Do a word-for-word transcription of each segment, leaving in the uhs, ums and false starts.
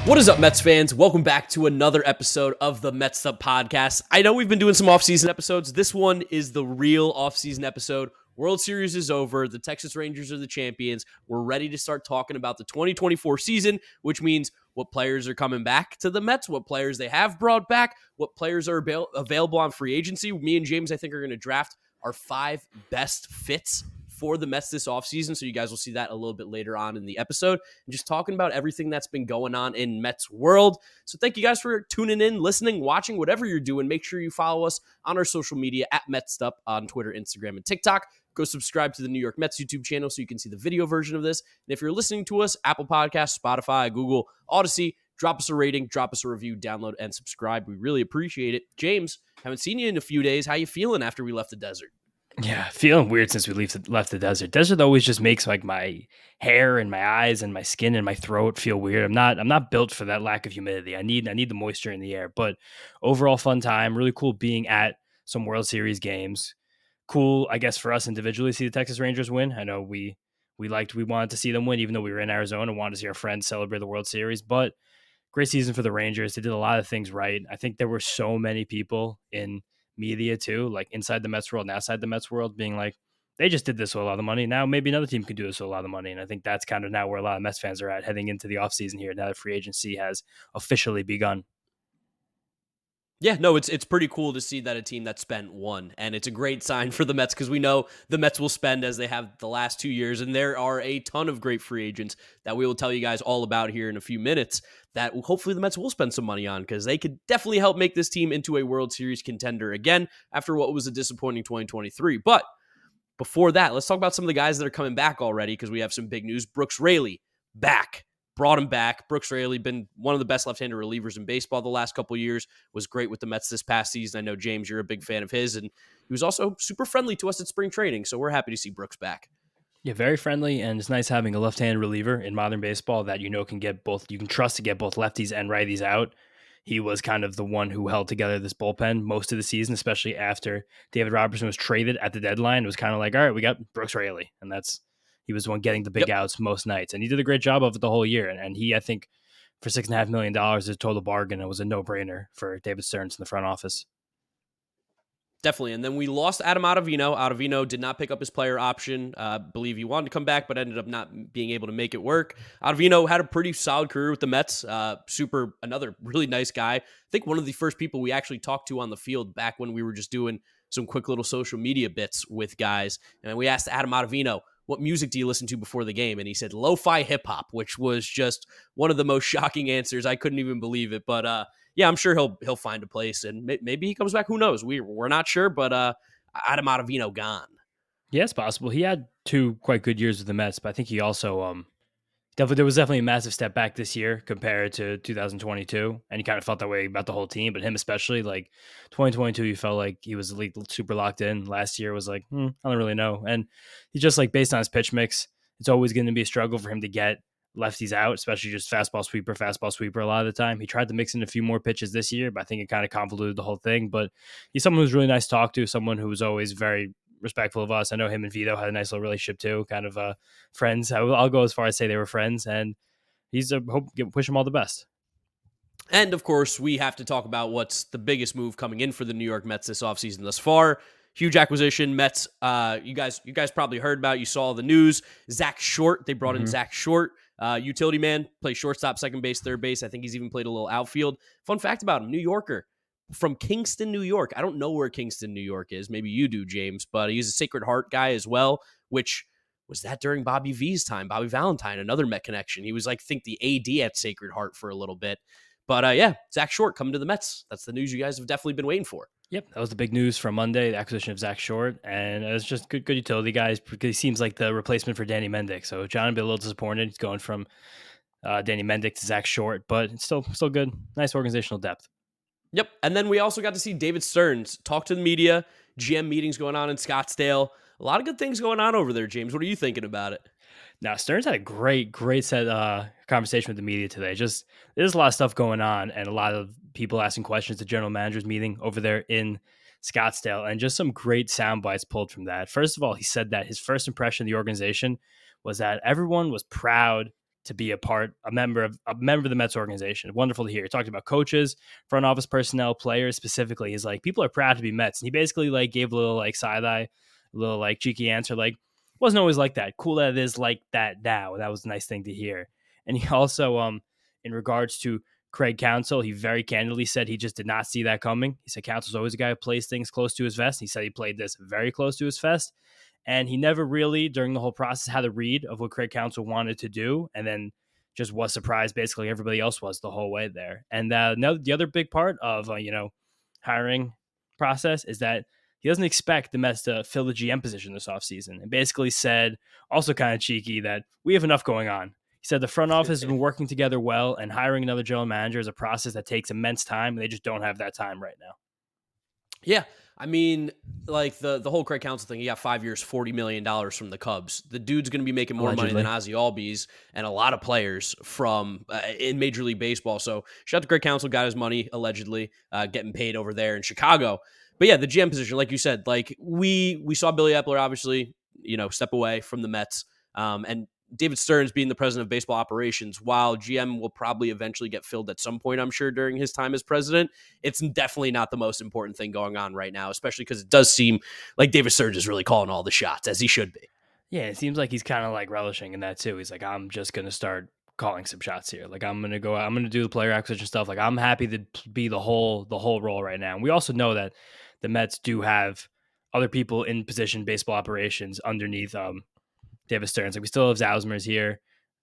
What is up, Mets fans? Welcome back to another episode of the Mets Up Podcast. I know we've been doing some offseason episodes. This one is the real offseason episode. World Series is over. The Texas Rangers are the champions. We're ready to start talking about the twenty twenty-four season, which means what players are coming back to the Mets, what players they have brought back, what players are avail- available on free agency. Me and James, I think, are going to draft our five best fits for the Mets this offseason, so you guys will see that a little bit later on in the episode, and just talking about everything that's been going on in Mets world. So thank you guys for tuning in, listening, watching, whatever you're doing. Make sure you follow us on our social media at MetsStup on Twitter, Instagram, and TikTok. Go subscribe to the New York Mets YouTube channel so you can see the video version of this. And if you're listening to us, Apple Podcasts, Spotify, Google, Odyssey, drop us a rating, drop us a review, download, and subscribe. We really appreciate it. James, haven't seen you in a few days. How you feeling after we left the desert? Yeah, feeling weird since we left the, left the desert. Desert always just makes like my hair and my eyes and my skin and my throat feel weird. I'm not I'm not built for that lack of humidity. I need I need the moisture in the air. But overall, fun time. Really cool being at some World Series games. Cool, I guess, for us individually to see the Texas Rangers win. I know we we liked we wanted to see them win, even though we were in Arizona and wanted to see our friends celebrate the World Series. But great season for the Rangers. They did a lot of things right. I think there were so many people in media too, like inside the Mets world and outside the Mets world, being like, they just did this with a lot of money. Now maybe another team could do this with a lot of money. And I think that's kind of now where a lot of Mets fans are at heading into the offseason here, now that free agency has officially begun. Yeah, no, it's it's pretty cool to see that a team that spent won, and it's a great sign for the Mets because we know the Mets will spend as they have the last two years, and there are a ton of great free agents that we will tell you guys all about here in a few minutes that hopefully the Mets will spend some money on because they could definitely help make this team into a World Series contender again after what was a disappointing twenty twenty-three. But before that, let's talk about some of the guys that are coming back already because we have some big news. Brooks Raley, back. Brought him back. Brooks Raley, been one of the best left-handed relievers in baseball the last couple of years, was great with the Mets this past season. I know, James, you're a big fan of his, and he was also super friendly to us at spring training, so we're happy to see Brooks back. Yeah, very friendly, and it's nice having a left-handed reliever in modern baseball that you know can get both, you can trust to get both lefties and righties out. He was kind of the one who held together this bullpen most of the season, especially after David Robertson was traded at the deadline. It was kind of like, all right, we got Brooks Raley, and that's he was the one getting the big yep. outs most nights, and he did a great job of it the whole year. And, and he, I think, for six and a half million dollars, is a total bargain. It was a no-brainer for David Stearns in the front office. Definitely. And then we lost Adam Ottavino. Ottavino did not pick up his player option. I uh, believe he wanted to come back, but ended up not being able to make it work. Ottavino had a pretty solid career with the Mets. Uh, super, another really nice guy. I think one of the first people we actually talked to on the field back when we were just doing some quick little social media bits with guys. And we asked Adam Ottavino, what music do you listen to before the game? And he said lo-fi hip-hop, which was just one of the most shocking answers. I couldn't even believe it. But uh, yeah, I'm sure he'll he'll find a place, and may, maybe he comes back. Who knows? We, we're not sure, but uh, Adam Ottavino gone. Yeah, it's possible. He had two quite good years with the Mets, but I think he also um, definitely there was definitely a massive step back this year compared to two thousand twenty-two, and he kind of felt that way about the whole team, but him especially. Like twenty twenty-two, he felt like he was like super locked in. Last year was like, hmm, I don't really know, and he just like based on his pitch mix, it's always going to be a struggle for him to get lefties out, especially just fastball sweeper, fastball sweeper a lot of the time. He tried to mix in a few more pitches this year, but I think it kind of convoluted the whole thing. But he's someone who's really nice to talk to, someone who was always very respectful of us. I know him and Vito had a nice little relationship too, kind of uh, friends. I will, I'll go as far as say they were friends, and he's a hope wish him all the best. And of course, we have to talk about what's the biggest move coming in for the New York Mets this offseason thus far. Huge acquisition. Mets, uh, you guys you guys probably heard about, you saw the news. Zach Short, they brought mm-hmm. in Zach Short, uh, utility man, plays shortstop, second base, third base. I think he's even played a little outfield. Fun fact about him, New Yorker from Kingston, New York. I don't know where Kingston, New York is. Maybe you do, James, but he's a Sacred Heart guy as well, which was that during Bobby V's time. Bobby Valentine, another Met connection. He was like, I think the A D at Sacred Heart for a little bit. But uh, yeah, Zach Short coming to the Mets. That's the news you guys have definitely been waiting for. Yep, that was the big news from Monday, the acquisition of Zach Short, and it's just good, good utility guys because he seems like the replacement for Danny Mendick. So John would be a little disappointed. He's going from uh, Danny Mendick to Zach Short, but it's still still good. Nice organizational depth. Yep, and then we also got to see David Stearns talk to the media. G M meetings going on in Scottsdale. A lot of good things going on over there, James. What are you thinking about it? Now, Stearns had a great, great set uh, conversation with the media today. Just there's a lot of stuff going on and a lot of people asking questions. The general manager's meeting over there in Scottsdale, and just some great sound bites pulled from that. First of all, he said that his first impression of the organization was that everyone was proud to be a part, a member of a member of the Mets organization. Wonderful to hear. He talked about coaches, front office personnel, players specifically. He's like, people are proud to be Mets. And he basically like gave a little like side eye, a little like cheeky answer, like, wasn't always like that. Cool that it is like that now. That was a nice thing to hear. And he also, um, in regards to Craig Counsell, he very candidly said he just did not see that coming. He said Counsell's always a guy who plays things close to his vest. He said he played this very close to his vest. And he never really, during the whole process, had a read of what Craig Counsell wanted to do. And then just was surprised, basically everybody else was the whole way there. And uh, now the other big part of, uh, you know, hiring process is that he doesn't expect the Mets to fill the G M position this offseason. And basically said, also kind of cheeky, that we have enough going on. He said the front office has been working together well, and hiring another general manager is a process that takes immense time, and they just don't have that time right now. Yeah. I mean, like the, the whole Craig Counsell thing, he got five years, forty million dollars from the Cubs. The dude's going to be making more Allegedly. money than Ozzie Albies and a lot of players from uh, in Major League Baseball. So shout out to Craig Counsell, got his money allegedly uh, getting paid over there in Chicago. But yeah, the G M position, like you said, like we we saw Billy Epler obviously, you know, step away from the Mets, um, and David Stearns being the president of baseball operations, while G M will probably eventually get filled at some point, I'm sure, during his time as president, it's definitely not the most important thing going on right now, especially because it does seem like David Stearns is really calling all the shots, as he should be. Yeah, it seems like he's kind of like relishing in that too. He's like, I'm just going to start calling some shots here. Like I'm going to go out, I'm going to do the player acquisition stuff. Like I'm happy to be the whole, the whole role right now. And we also know that the Mets do have other people in position baseball operations underneath um, David Stearns. Like we still have Zausmer's here.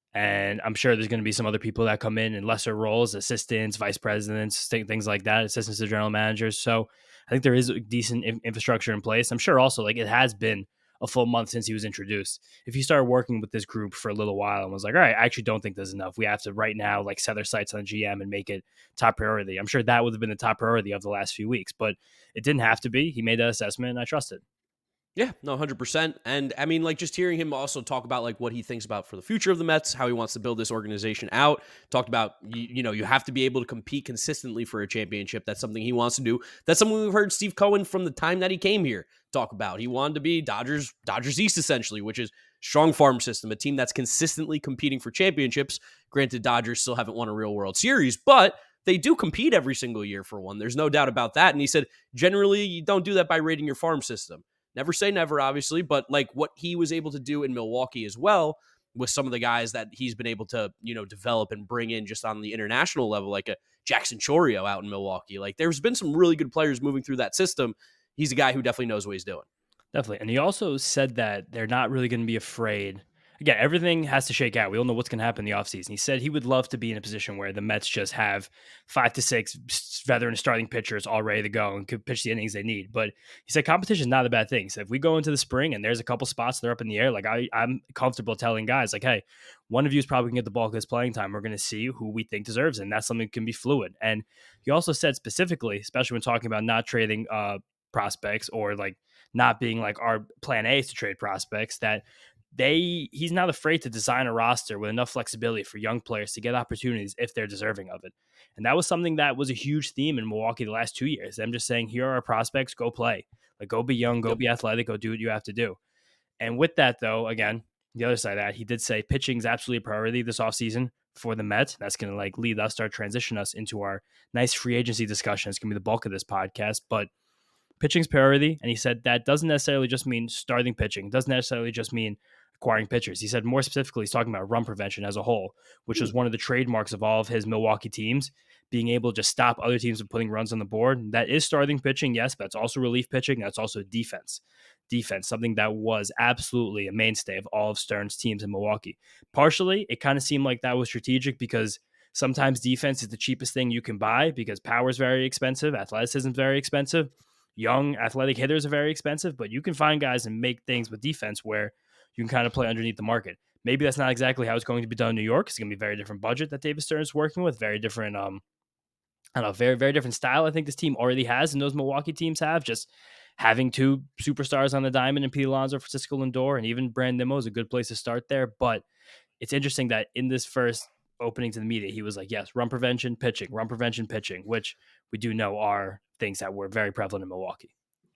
And I'm sure there's going to be some other people that come in in lesser roles, assistants, vice presidents, things like that, assistants to general managers. So I think there is a decent infrastructure in place. I'm sure also like it has been a full month since he was introduced. If he started working with this group for a little while and was like, all right, I actually don't think there's enough. We have to right now like set our sights on G M and make it top priority. I'm sure that would have been the top priority of the last few weeks, but it didn't have to be. He made that assessment and I trusted. Yeah, no, one hundred percent. And I mean, like, just hearing him also talk about, like, what he thinks about for the future of the Mets, how he wants to build this organization out. Talked about, you, you know, you have to be able to compete consistently for a championship. That's something he wants to do. That's something we've heard Steve Cohen from the time that he came here talk about. He wanted to be Dodgers, Dodgers East, essentially, which is strong farm system, a team that's consistently competing for championships. Granted, Dodgers still haven't won a real World Series, but they do compete every single year for one. There's no doubt about that. And he said, generally, you don't do that by rating your farm system. Never say never, obviously, but like what he was able to do in Milwaukee as well with some of the guys that he's been able to, you know, develop and bring in just on the international level, like a Jackson Chourio out in Milwaukee. Like there's been some really good players moving through that system. He's a guy who definitely knows what he's doing. Definitely. And he also said that they're not really going to be afraid. Again, everything has to shake out. We don't know what's going to happen in the offseason. He said he would love to be in a position where the Mets just have five to six veteran starting pitchers all ready to go and could pitch the innings they need. But he said competition is not a bad thing. He said if we go into the spring and there's a couple spots that are up in the air, like I, I'm comfortable telling guys like, hey, one of you is probably going to get the bulk of this playing time. We're going to see who we think deserves it. And that's something that can be fluid. And he also said specifically, especially when talking about not trading uh, prospects or like not being like our plan A is to trade prospects, that they he's not afraid to design a roster with enough flexibility for young players to get opportunities if they're deserving of it. And that was something that was a huge theme in Milwaukee the last two years. Them just saying, here are our prospects, go play. Like go be young, go yep. be athletic, go do what you have to do. And with that, though, again, the other side of that, he did say pitching is absolutely a priority this offseason for the Mets. That's going to like lead us, start transition us into our nice free agency discussion. It's going to be the bulk of this podcast, but pitching's priority. And he said that doesn't necessarily just mean starting pitching. It doesn't necessarily just mean acquiring pitchers. He said more specifically, he's talking about run prevention as a whole, which was one of the trademarks of all of his Milwaukee teams, being able to just stop other teams from putting runs on the board. That is starting pitching, yes, but that's also relief pitching. That's also defense. Defense, something that was absolutely a mainstay of all of Stearns' teams in Milwaukee. Partially, it kind of seemed like that was strategic because sometimes defense is the cheapest thing you can buy because power is very expensive, athleticism is very expensive. Young athletic hitters are very expensive, but you can find guys and make things with defense where you can kind of play underneath the market. Maybe that's not exactly how it's going to be done in New York. It's going to be a very different budget that David Stearns is working with, very different, um, I don't know, very, very different style I think this team already has and those Milwaukee teams have. Just having two superstars on the diamond and Pete Alonso, Francisco Lindor, and even Brand Nimmo is a good place to start there. But it's interesting that in this first opening to the media, he was like, yes, run prevention, pitching, run prevention, pitching, which we do know are things that were very prevalent in Milwaukee.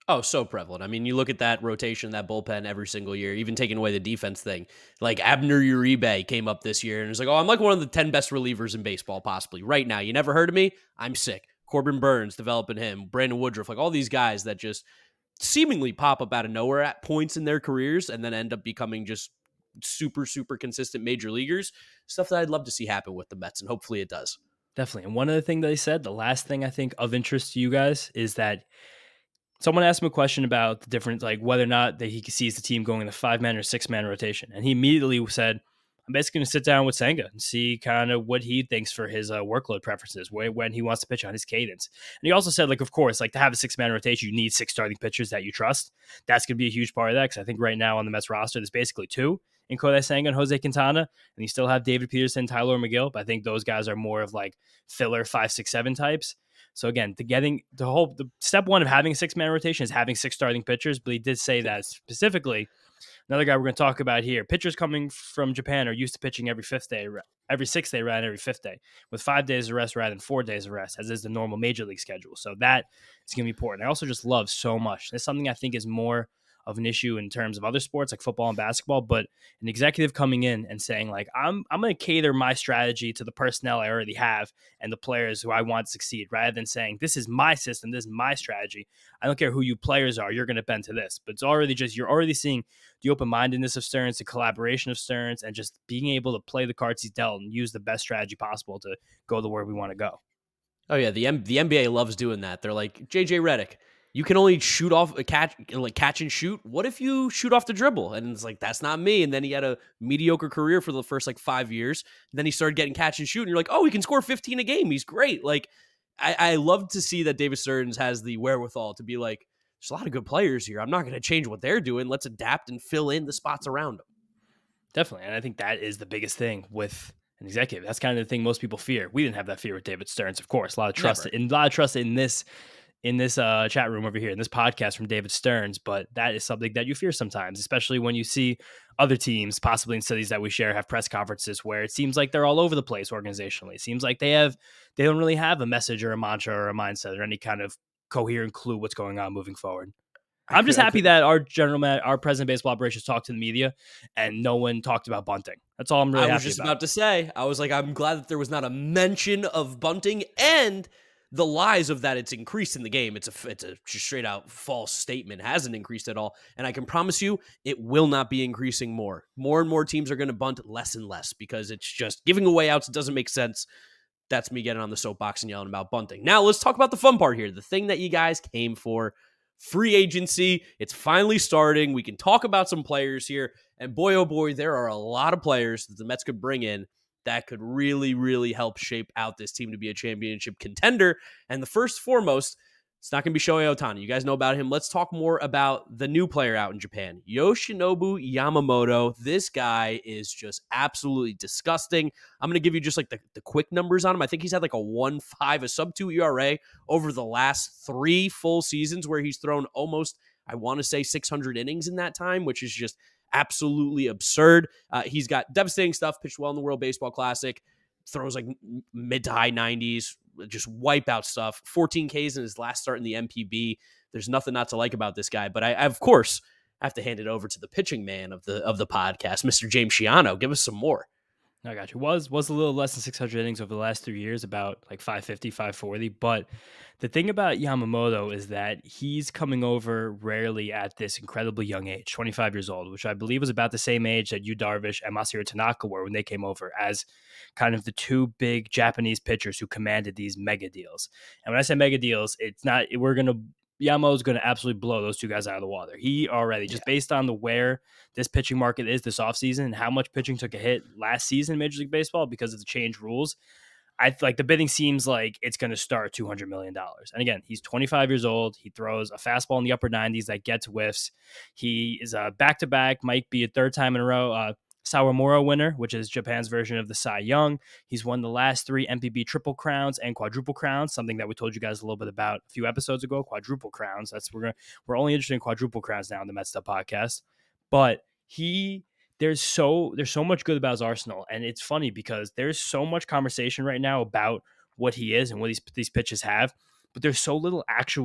Oh, so prevalent. I mean, you look at that rotation, that bullpen every single year, even taking away the defense thing. Like Abner Uribe came up this year and was like, oh, I'm like one of the ten best relievers in baseball, possibly right now. You never heard of me? I'm sick. Corbin Burns developing him, Brandon Woodruff, like all these guys that just seemingly pop up out of nowhere at points in their careers and then end up becoming just super, super consistent major leaguers. Stuff that I'd love to see happen with the Mets, and hopefully it does. Definitely. And one other thing that they said, the last thing I think of interest to you guys is that someone asked him a question about the difference, like whether or not that he sees the team going in a five man or six man rotation. And he immediately said, I'm basically going to sit down with Senga and see kind of what he thinks for his uh, workload preferences, wh- when he wants to pitch on his cadence. And he also said, like, of course, like to have a six man rotation, you need six starting pitchers that you trust. That's going to be a huge part of that because I think right now on the Mets roster, there's basically two in Kodai Senga and Jose Quintana. And you still have David Peterson, Tyler McGill. But I think those guys are more of like filler five, six, seven types. So again, the getting the whole the step one of having a six man rotation is having six starting pitchers. But he did say that specifically. Another guy we're going to talk about here: pitchers coming from Japan are used to pitching every fifth day, every sixth day, rather than every fifth day, with five days of rest rather than four days of rest, as is the normal major league schedule. So that is going to be important. I also just love so much. That's something I think is more of an issue in terms of other sports like football and basketball, but an executive coming in and saying like, I'm I'm going to cater my strategy to the personnel I already have and the players who I want to succeed, rather than saying, this is my system, this is my strategy. I don't care who you players are, you're going to bend to this. But it's already just, you're already seeing the open-mindedness of Stearns, the collaboration of Stearns, and just being able to play the cards he's dealt and use the best strategy possible to go the where we want to go. Oh yeah, the M- the N B A loves doing that. They're like, J J Redick, you can only shoot off a catch, like catch and shoot. What if you shoot off the dribble? And it's like, that's not me. And then he had a mediocre career for the first like five years. And then he started getting catch and shoot, and you're like, oh, he can score fifteen a game. He's great. Like, I, I love to see that David Stearns has the wherewithal to be like, there's a lot of good players here. I'm not going to change what they're doing. Let's adapt and fill in the spots around them. Definitely. And I think that is the biggest thing with an executive. That's kind of the thing most people fear. We didn't have that fear with David Stearns, of course. A lot of trust Never. in a lot of trust in this in this uh, chat room over here, in this podcast from David Stearns, but that is something that you fear sometimes, especially when you see other teams, possibly in cities that we share, have press conferences where it seems like they're all over the place organizationally. It seems like they have, they don't really have a message or a mantra or a mindset or any kind of coherent clue what's going on moving forward. I I'm could, just I happy could, that our general man, our president of baseball operations talked to the media and no one talked about bunting. That's all I'm really I was happy just about. about to say, I was like, I'm glad that there was not a mention of bunting and the lies of that it's increased in the game. It's a it's a just straight out false statement. It hasn't increased at all. And I can promise you it will not be increasing more. More and more teams are going to bunt less and less because it's just giving away outs. It doesn't make sense. That's me getting on the soapbox and yelling about bunting. Now let's talk about the fun part here. The thing that you guys came for. Free agency. It's finally starting. We can talk about some players here. And boy, oh boy, there are a lot of players that the Mets could bring in that could really, really help shape out this team to be a championship contender. And the first foremost, it's not going to be Shohei Ohtani. You guys know about him. Let's talk more about the new player out in Japan, Yoshinobu Yamamoto. This guy is just absolutely disgusting. I'm going to give you just like the, the quick numbers on him. I think he's had like a one point five, a sub two E R A over the last three full seasons where he's thrown almost, I want to say six hundred innings in that time, which is just absolutely absurd. Uh, he's got devastating stuff, pitched well in the World Baseball Classic, throws like mid to high nineties, just wipe out stuff. fourteen Ks in his last start in the M P B. There's nothing not to like about this guy. But I, I of course, have to hand it over to the pitching man of the of the podcast, Mister James Shiano. Give us some more. I got you. Was was a little less than six hundred innings over the last three years, about like five fifty, five forty. But the thing about Yamamoto is that he's coming over rarely at this incredibly young age, twenty-five years old, which I believe was about the same age that Yu Darvish and Masahiro Tanaka were when they came over as kind of the two big Japanese pitchers who commanded these mega deals. And when I say mega deals, it's not, we're going to, Yamamoto's going to absolutely blow those two guys out of the water. He already, just Yeah. based on the where this pitching market is this offseason and how much pitching took a hit last season in Major League Baseball because of the changed rules, I like the bidding seems like it's going to start two hundred million dollars. And again, he's twenty-five years old. He throws a fastball in the upper nineties that gets whiffs. He is a back-to-back, might be a third time in a row, uh, Sawamura winner, which is Japan's version of the Cy Young. He's won the last three M P B triple crowns and quadruple crowns, something that we told you guys a little bit about a few episodes ago. Quadruple crowns. That's we're gonna we're only interested in quadruple crowns now in the Mets Up podcast. But he there's so there's so much good about his arsenal, and it's funny because there's so much conversation right now about what he is and what these these pitches have, but there's so little actual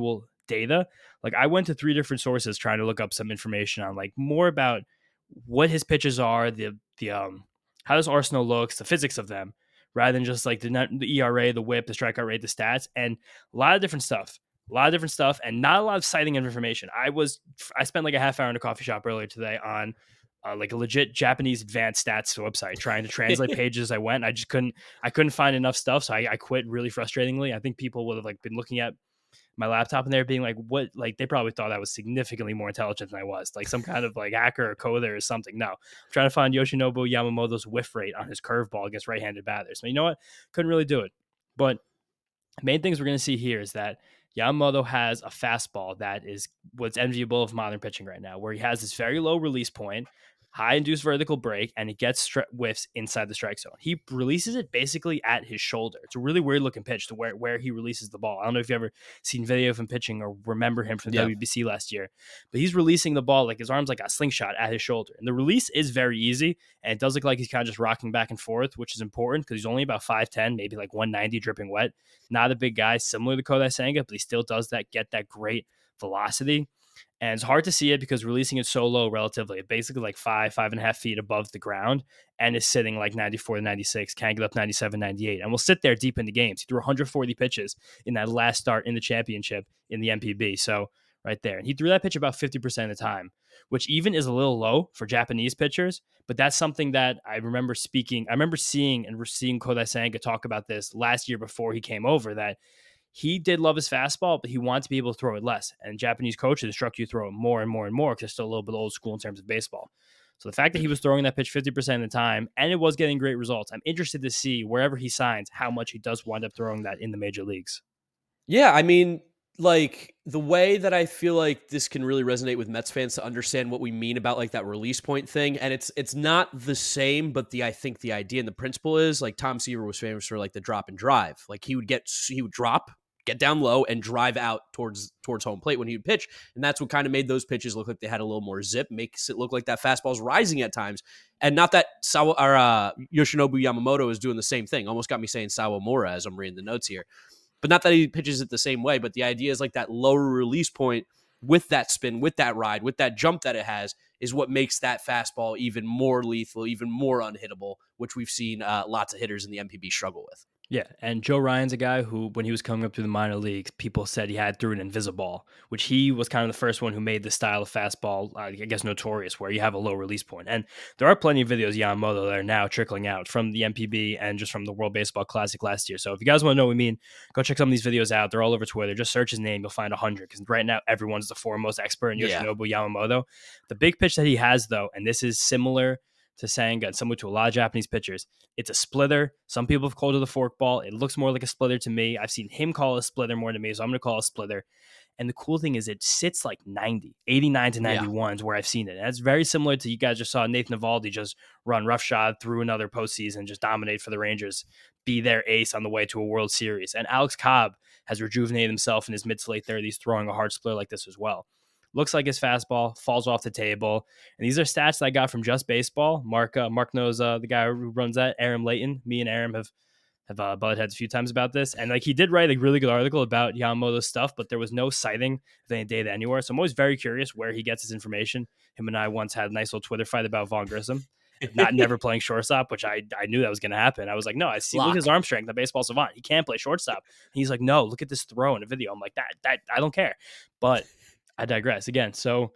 data. Like I went to three different sources trying to look up some information on like more about what his pitches are, the the um how this arsenal looks, the physics of them, rather than just like the, net, the E R A, the whip, the strikeout rate, the stats, and a lot of different stuff. A lot of different stuff and not a lot of citing information. I was I spent like a half hour in a coffee shop earlier today on uh, like a legit Japanese advanced stats website trying to translate pages as I went. I just couldn't I couldn't find enough stuff, so I, I quit really frustratingly. I think people would have like been looking at my laptop and they're being like, what? Like they probably thought I was significantly more intelligent than I was, like some kind of like hacker or coder or something. No, I'm trying to find Yoshinobu Yamamoto's whiff rate on his curveball against right-handed batters. But you know what? Couldn't really do it. But main things we're going to see here is that Yamamoto has a fastball that is what's enviable of modern pitching right now, where he has this very low release point, high induced vertical break, and it gets stri- whiffs inside the strike zone. He releases it basically at his shoulder. It's a really weird looking pitch to where, where he releases the ball. I don't know if you ever seen video of him pitching or remember him from Yeah. W B C last year, but he's releasing the ball like his arm's like a slingshot at his shoulder. And the release is very easy, and it does look like he's kind of just rocking back and forth, which is important because he's only about five ten, maybe like one ninety dripping wet. Not a big guy, similar to Kodai Senga, but he still does that, get that great velocity. And it's hard to see it because releasing it so low relatively, basically like five, five and a half feet above the ground, and is sitting like ninety-four to ninety-six, can get up ninety-seven, ninety-eight, and will sit there deep into games. He threw one hundred forty pitches in that last start in the championship in the M P B. So right there. And he threw that pitch about fifty percent of the time, which even is a little low for Japanese pitchers. But that's something that I remember speaking. I remember seeing and seeing Kodai Senga talk about this last year before he came over, that he did love his fastball, but he wanted to be able to throw it less. And Japanese coaches instruct you to throw it more and more and more because it's still a little bit old school in terms of baseball. So the fact that he was throwing that pitch fifty percent of the time and it was getting great results, I'm interested to see wherever he signs how much he does wind up throwing that in the major leagues. Yeah, I mean, like the way that I feel like this can really resonate with Mets fans to understand what we mean about like that release point thing. And it's it's not the same, but the I think the idea and the principle is like Tom Seaver was famous for like the drop and drive. Like he would get he would drop, get down low, and drive out towards towards home plate when he would pitch. And that's what kind of made those pitches look like they had a little more zip, makes it look like that fastball's rising at times. And not that Sawa, or, uh, Yoshinobu Yamamoto is doing the same thing. Almost got me saying Sawamura as I'm reading the notes here. But not that he pitches it the same way, but the idea is like that lower release point with that spin, with that ride, with that jump that it has is what makes that fastball even more lethal, even more unhittable, which we've seen uh, lots of hitters in the M P B struggle with. Yeah, and Joe Ryan's a guy who, when he was coming up through the minor leagues, people said he had through an invisible, which he was kind of the first one who made the style of fastball, uh, I guess, notorious, where you have a low release point. And there are plenty of videos of Yamamoto that are now trickling out from the M P B and just from the World Baseball Classic last year. So if you guys want to know what we mean, go check some of these videos out. They're all over Twitter. Just search his name. You'll find one hundred because right now everyone's the foremost expert in Yoshinobu yeah. Yamamoto. The big pitch that he has, though, and this is similar to Senga and similar to a lot of Japanese pitchers, it's a splitter. Some people have called it a forkball. It looks more like a splitter to me. I've seen him call it a splitter more to me, so I'm going to call it a splitter. And the cool thing is it sits like ninety, eighty-nine to ninety-one yeah. is where I've seen it. And that's very similar to, you guys just saw Nathan Eovaldi just run roughshod through another postseason, just dominate for the Rangers, be their ace on the way to a World Series. And Alex Cobb has rejuvenated himself in his mid to late thirties throwing a hard splitter like this as well. Looks like his fastball falls off the table. And these are stats that I got from Just Baseball. Mark uh, Mark knows uh, the guy who runs that, Aram Layton. Me and Aram have have uh, butted heads a few times about this. And like he did write a really good article about Yamamoto's stuff, but there was no citing of any data anywhere. So I'm always very curious where he gets his information. Him and I once had a nice little Twitter fight about Vaughn Grissom. Not never playing shortstop, which I I knew that was going to happen. I was like, no, I see, look at his arm strength, the baseball savant. He can't play shortstop. And he's like, no, look at this throw in a video. I'm like, that that I don't care. But I digress again. So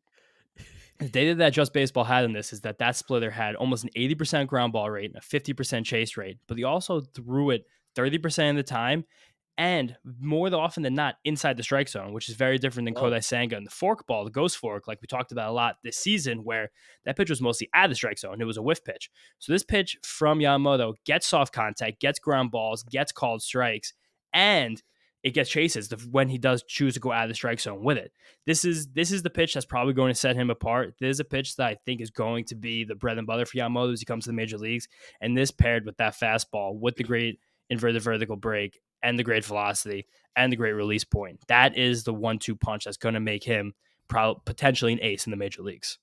the data that Just Baseball had in this is that that splitter had almost an eighty percent ground ball rate and a fifty percent chase rate, but he also threw it thirty percent of the time and more often than not inside the strike zone, which is very different than Whoa. Kodai Senga and the fork ball, the ghost fork, like we talked about a lot this season, where that pitch was mostly at the strike zone. It was a whiff pitch. So this pitch from Yamamoto gets soft contact, gets ground balls, gets called strikes, and it gets chases when he does choose to go out of the strike zone with it. This is this is the pitch that's probably going to set him apart. This is a pitch that I think is going to be the bread and butter for Yamamoto as he comes to the major leagues. And this paired with that fastball, with the great inverted vertical break and the great velocity and the great release point, that is the one two punch that's going to make him probably potentially an ace in the major leagues.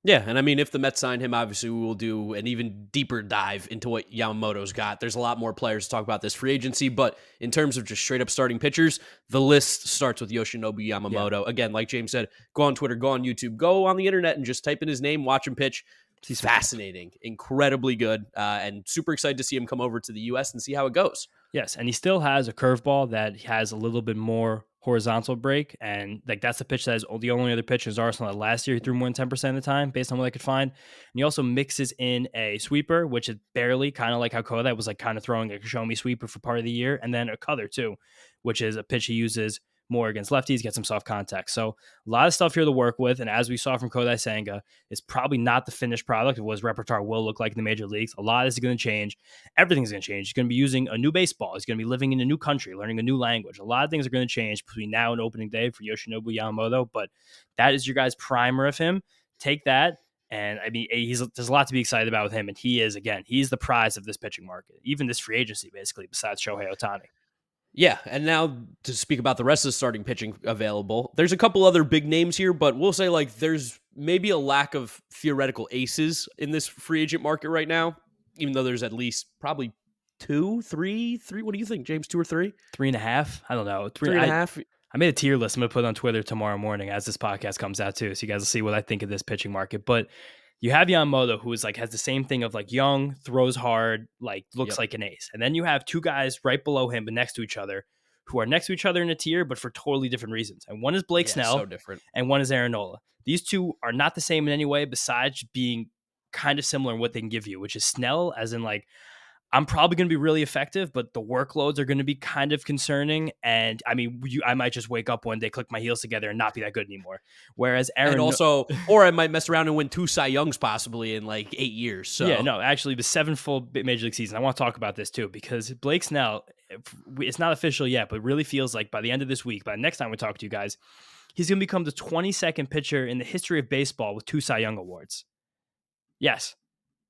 Yeah, and I mean, if the Mets sign him, obviously we will do an even deeper dive into what Yamamoto's got. There's a lot more players to talk about this free agency, but in terms of just straight up starting pitchers, the list starts with Yoshinobu Yeah. Yamamoto. Again, like James said, go on Twitter, go on YouTube, go on the internet and just type in his name, watch him pitch. He's fascinating, incredibly good, uh, and super excited to see him come over to the U S and see how it goes. Yes, and he still has a curveball that has a little bit more horizontal break, and like that's the pitch that is the only other pitch in his arsenal. That last year he threw more than ten percent of the time, based on what I could find. And he also mixes in a sweeper, which is barely, kind of like how Kodai was like kind of throwing a show me sweeper for part of the year, and then a cutter too, which is a pitch he uses more against lefties, get some soft contact. So a lot of stuff here to work with. And as we saw from Kodai Senga, it's probably not the finished product of what his repertoire will look like in the major leagues. A lot is going to change. Everything's going to change. He's going to be using a new baseball. He's going to be living in a new country, learning a new language. A lot of things are going to change between now and opening day for Yoshinobu Yamamoto, but that is your guys' primer of him. Take that. And I mean, he's there's a lot to be excited about with him. And he is, again, he's the prize of this pitching market, even this free agency, basically, besides Shohei Ohtani. Yeah, and now to speak about the rest of the starting pitching available, there's a couple other big names here, but we'll say like there's maybe a lack of theoretical aces in this free agent market right now, even though there's at least probably two, three, three. What do you think, James? Two or three? Three and a half? I don't know. Three, three and I, a half? I made a tier list I'm going to put on Twitter tomorrow morning as this podcast comes out too, so you guys will see what I think of this pitching market. But you have Yamamoto, who is like has the same thing of like young, throws hard, like looks yep. like an ace. And then you have two guys right below him, but next to each other, who are next to each other in a tier, but for totally different reasons. And one is Blake yeah, Snell, so different. And one is Aaron Nola. These two are not the same in any way, besides being kind of similar in what they can give you, which is Snell, as in like, I'm probably going to be really effective, but the workloads are going to be kind of concerning. And I mean, you, I might just wake up one day, click my heels together, and not be that good anymore. Whereas Aaron, and also, or I might mess around and win two Cy Youngs possibly in like eight years. So yeah, no, actually, the seven full major league season. I want to talk about this too, because Blake Snell, it's not official yet, but really feels like by the end of this week, by the next time we talk to you guys, he's going to become the twenty-second pitcher in the history of baseball with two Cy Young awards. Yes.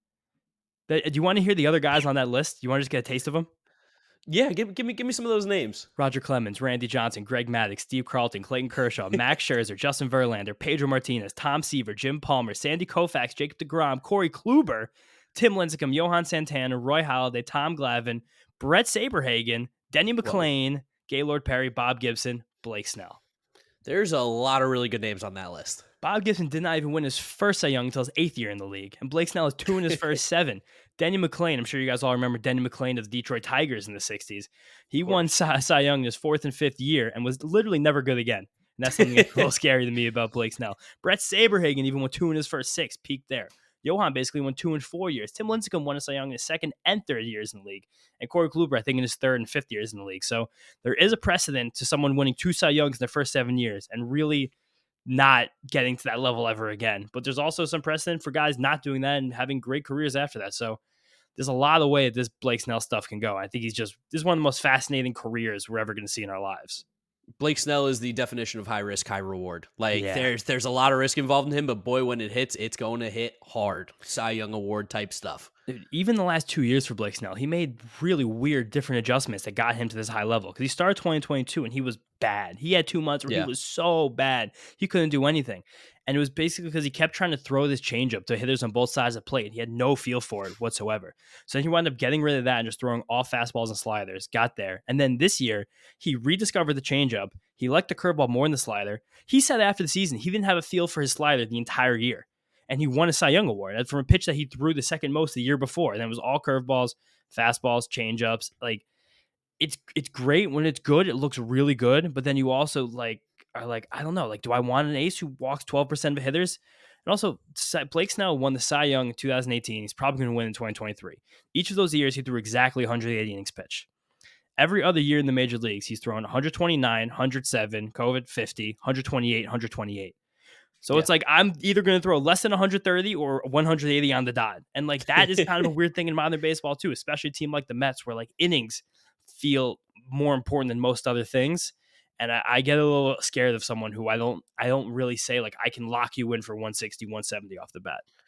Do you want to hear the other guys on that list? You want to just get a taste of them? Yeah, give, give me give me some of those names. Roger Clemens, Randy Johnson, Greg Maddux, Steve Carlton, Clayton Kershaw, Max Scherzer, Justin Verlander, Pedro Martinez, Tom Seaver, Jim Palmer, Sandy Koufax, Jacob deGrom, Corey Kluber, Tim Lincecum, Johan Santana, Roy Halladay, Tom Glavine, Brett Saberhagen, Denny McLain, Whoa. Gaylord Perry, Bob Gibson, Blake Snell. There's a lot of really good names on that list. Bob Gibson did not even win his first Cy Young until his eighth year in the league. And Blake Snell is two in his first seven. Denny McLain, I'm sure you guys all remember Denny McLain of the Detroit Tigers in the sixties. He won Cy, Cy Young in his fourth and fifth year and was literally never good again. And that's something that's a little scary to me about Blake Snell. Brett Saberhagen even won two in his first six, peaked there. Johan basically won two in four years. Tim Lincecum won a Cy Young in his second and third years in the league. And Corey Kluber, I think, in his third and fifth years in the league. So there is a precedent to someone winning two Cy Youngs in their first seven years and really not getting to that level ever again. But there's also some precedent for guys not doing that and having great careers after that. So there's a lot of way that this Blake Snell stuff can go. I think he's just, this is one of the most fascinating careers we're ever going to see in our lives. Blake Snell is the definition of high risk, high reward. Like Yeah. there's there's a lot of risk involved in him, but boy, when it hits, it's going to hit hard. Cy Young Award type stuff. Dude, even the last two years for Blake Snell, he made really weird, different adjustments that got him to this high level. Because he started twenty twenty-two and he was bad. He had two months where Yeah. he was so bad. He couldn't do anything. And it was basically because he kept trying to throw this changeup to hitters on both sides of the plate. He had no feel for it whatsoever. So then he wound up getting rid of that and just throwing all fastballs and sliders. Got there. And then this year, he rediscovered the changeup. He liked the curveball more than the slider. He said after the season, he didn't have a feel for his slider the entire year. And he won a Cy Young Award from a pitch that he threw the second most the year before. And it was all curveballs, fastballs, changeups. Like, it's it's great when it's good. It looks really good. But then you also like are like, I don't know, like, do I want an ace who walks twelve percent of hitters? And also, Blake Snell won the Cy Young in two thousand eighteen. He's probably going to win in twenty twenty-three. Each of those years, he threw exactly one hundred eighty innings pitch. Every other year in the major leagues, he's thrown one hundred twenty-nine, one hundred seven, COVID fifty, one hundred twenty-eight, one hundred twenty-eight. So yeah. It's like, I'm either going to throw less than one hundred thirty or one hundred eighty on the dot. And like, that is kind of a weird thing in modern baseball too, especially a team like the Mets where like innings feel more important than most other things. And I, I get a little scared of someone who I don't, I don't really say like, I can lock you in for one sixty, one seventy off the bat.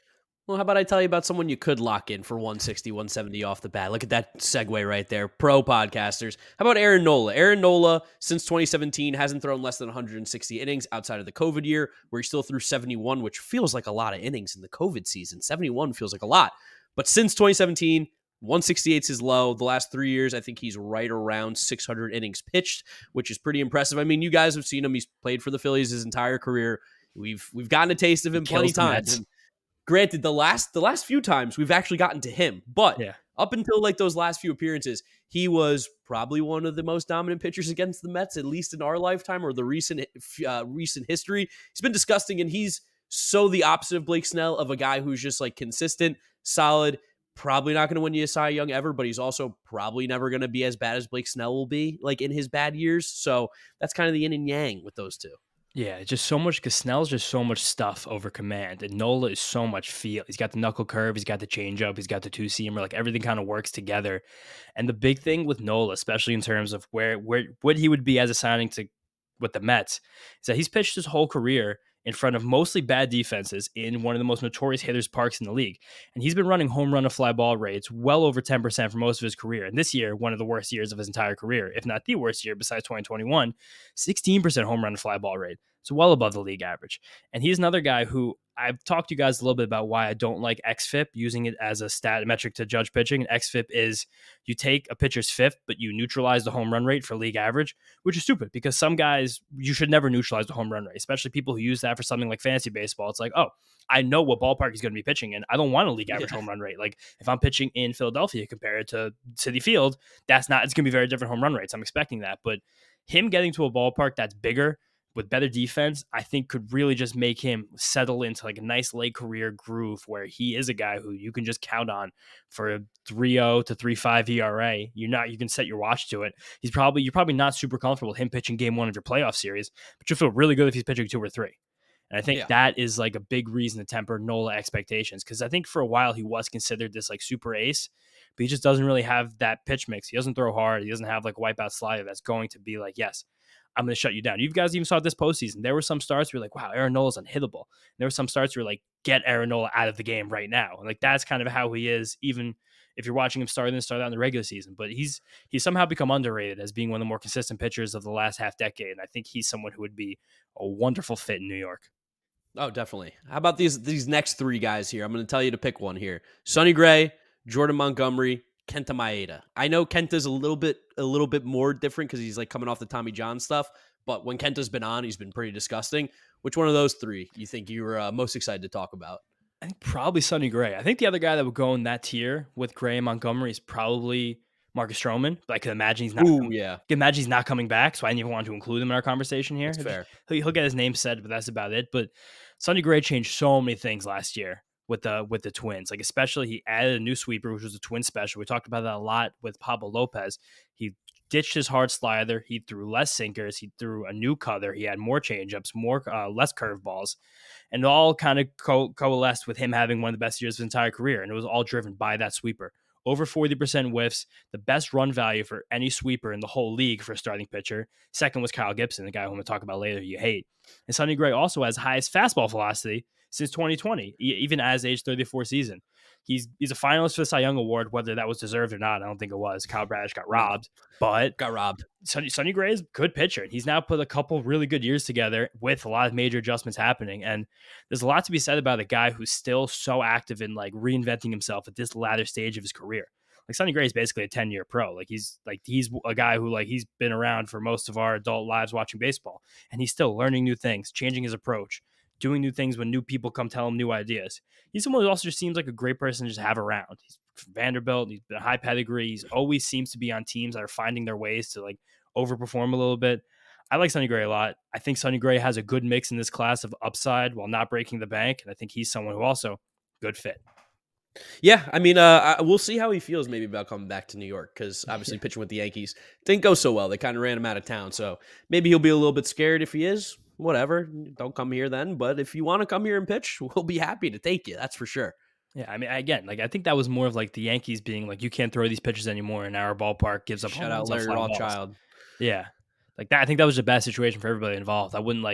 Well, how about I tell you about someone you could lock in for one sixty, one seventy off the bat? Look at that segue right there. Pro podcasters. How about Aaron Nola? Aaron Nola, since twenty seventeen, hasn't thrown less than one hundred sixty innings outside of the COVID year, where he still threw seventy-one, which feels like a lot of innings in the COVID season. seventy-one feels like a lot. But since twenty seventeen, one sixty-eight is his low. The last three years, I think he's right around six hundred innings pitched, which is pretty impressive. I mean, you guys have seen him. He's played for the Phillies his entire career. We've we've gotten a taste of him plenty times. And granted, the last the last few times we've actually gotten to him, but Yeah. up until like those last few appearances, he was probably one of the most dominant pitchers against the Mets, at least in our lifetime or the recent uh, recent history. He's been disgusting, and he's so the opposite of Blake Snell, of a guy who's just like consistent, solid. Probably not going to win you a Cy Young ever, but he's also probably never going to be as bad as Blake Snell will be, like in his bad years. So that's kind of the yin and yang with those two. Yeah, just so much, because Snell's just so much stuff over command, and Nola is so much feel. He's got the knuckle curve, he's got the changeup, he's got the two seamer, like everything kind of works together. And the big thing with Nola, especially in terms of where where what he would be as a signing to with the Mets, is that he's pitched his whole career in front of mostly bad defenses in one of the most notorious hitters parks in the league. And he's been running home run to fly ball rates well over ten percent for most of his career. And this year, one of the worst years of his entire career, if not the worst year besides twenty twenty-one, sixteen percent home run to fly ball rate. So well above the league average. And he's another guy who I've talked to you guys a little bit about why I don't like X F I P, using it as a stat metric to judge pitching. And X F I P is you take a pitcher's fifth, but you neutralize the home run rate for league average, which is stupid because some guys, you should never neutralize the home run rate, especially people who use that for something like fantasy baseball. It's like, oh, I know what ballpark he's going to be pitching in. I don't want a league average yeah. home run rate. Like if I'm pitching in Philadelphia compared to Citi Field, that's not, it's going to be very different home run rates. I'm expecting that. But him getting to a ballpark that's bigger, with better defense, I think could really just make him settle into like a nice late career groove where he is a guy who you can just count on for a three oh to three five E R A. You're not, you can set your watch to it. He's probably, you're probably not super comfortable with him pitching game one of your playoff series, but you'll feel really good if he's pitching two or three. And I think yeah. that is like a big reason to temper Nola expectations. Cause I think for a while he was considered this like super ace, but he just doesn't really have that pitch mix. He doesn't throw hard. He doesn't have like a wipeout slider that's going to be like, yes, I'm going to shut you down. You guys even saw this postseason. There were some starts where you're like, wow, Aaron Nola's unhittable. And there were some starts where you're like, get Aaron Nola out of the game right now. And like, that's kind of how he is, even if you're watching him start and start out in the regular season. But he's he's somehow become underrated as being one of the more consistent pitchers of the last half decade. And I think he's someone who would be a wonderful fit in New York. Oh, definitely. How about these these next three guys here? I'm going to tell you to pick one here. Sonny Gray, Jordan Montgomery, Kenta Maeda. I know Kenta's a little bit a little bit more different because he's like coming off the Tommy John stuff, but when Kenta's been on, he's been pretty disgusting. Which one of those three you think you were uh, most excited to talk about? I think probably Sonny Gray. I think the other guy that would go in that tier with Gray and Montgomery is probably Marcus Stroman. But I can imagine he's not. Ooh, coming, yeah. I can imagine he's not coming back, so I didn't even want to include him in our conversation here. That's fair. He'll, he'll get his name said, but that's about it. But Sonny Gray changed so many things last year with the with the Twins. Like especially he added a new sweeper, which was a twin special. We talked about that a lot with Pablo Lopez. He ditched his hard slider. He threw less sinkers. He threw a new cutter. He had more changeups, more uh, less curveballs, and it all kind of co- coalesced with him having one of the best years of his entire career. And it was all driven by that sweeper. Over forty percent whiffs, the best run value for any sweeper in the whole league for a starting pitcher. Second was Kyle Gibson, the guy who I'm going to talk about later, you hate. And Sonny Gray also has highest fastball velocity since twenty twenty, even as age thirty-four season. He's he's a finalist for the Cy Young Award, whether that was deserved or not. I don't think it was. Kyle Bradish got robbed, but got robbed. Sonny, Sonny Gray is a good pitcher, and he's now put a couple really good years together with a lot of major adjustments happening. And there's a lot to be said about a guy who's still so active in like reinventing himself at this latter stage of his career. Like Sonny Gray is basically a ten-year pro. Like he's like he's a guy who like he's been around for most of our adult lives watching baseball, and he's still learning new things, changing his approach, doing new things when new people come tell him new ideas. He's someone who also just seems like a great person to just have around. He's from Vanderbilt. He's been a high pedigree. He's always seems to be on teams that are finding their ways to like overperform a little bit. I like Sonny Gray a lot. I think Sonny Gray has a good mix in this class of upside while not breaking the bank. And I think he's someone who also good fit. Yeah, I mean, uh, we'll see how he feels maybe about coming back to New York because obviously Yeah. pitching with the Yankees didn't go so well. They kind of ran him out of town. So maybe he'll be a little bit scared if he is. Whatever. Don't come here then. But if you want to come here and pitch, we'll be happy to take you. That's for sure. Yeah, I mean, again, like I think that was more of like the Yankees being like, you can't throw these pitches anymore, and our ballpark gives up. Shout out Larry Rothschild. Yeah, like that. I think that was a bad situation for everybody involved. I wouldn't like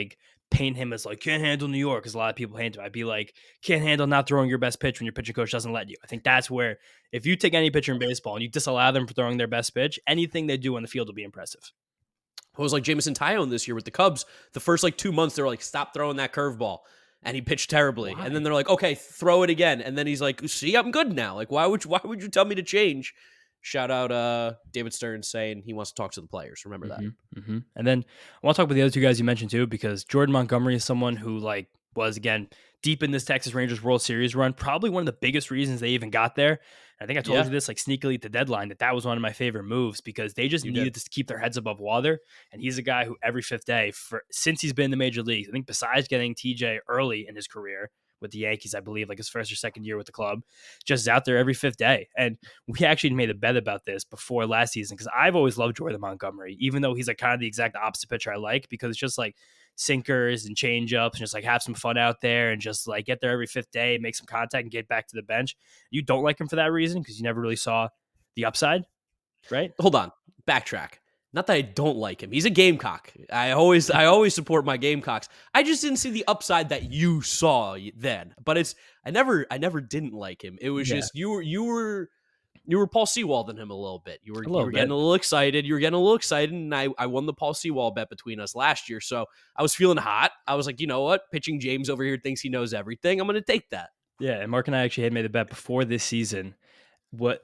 paint him as like can't handle New York, because a lot of people paint him. I'd be like, can't handle not throwing your best pitch when your pitching coach doesn't let you. I think that's where, if you take any pitcher in baseball and you disallow them for throwing their best pitch, anything they do on the field will be impressive. It was like Jameson Taillon this year with the Cubs. The first like two months, they were like, stop throwing that curveball. And he pitched terribly. Why? And then they're like, okay, throw it again. And then he's like, see, I'm good now. Like, why would you, why would you tell me to change? Shout out uh, David Stern saying he wants to talk to the players. Remember that. Mm-hmm, mm-hmm. And then I want to talk about the other two guys you mentioned too, because Jordan Montgomery is someone who like was, again, deep in this Texas Rangers World Series run. Probably one of the biggest reasons they even got there. I think I told Yeah. you this like sneakily at the deadline, that that was one of my favorite moves, because they just You needed did. to keep their heads above water. And he's a guy who every fifth day for since he's been in the major leagues, I think besides getting T J early in his career with the Yankees, I believe like his first or second year with the club, just is out there every fifth day. And we actually made a bet about this before last season, because I've always loved Jordan Montgomery, even though he's like kind of the exact opposite pitcher I like, because it's just like sinkers and change ups and just like have some fun out there and just like get there every fifth day, make some contact and get back to the bench. You don't like him for that reason, because you never really saw the upside, right? Hold on. Backtrack. Not that I don't like him. He's a Gamecock. I always I always support my Gamecocks. I just didn't see the upside that you saw then. But it's I never I never didn't like him. It was Yeah. just you were you were you were Paul Sewald in him a little bit. You were, A you little were getting bit. a little excited. You were getting a little excited, and I, I won the Paul Sewald bet between us last year. So I was feeling hot. I was like, you know what? Pitching James over here thinks he knows everything. I'm going to take that. Yeah, and Mark and I actually had made a bet before this season. What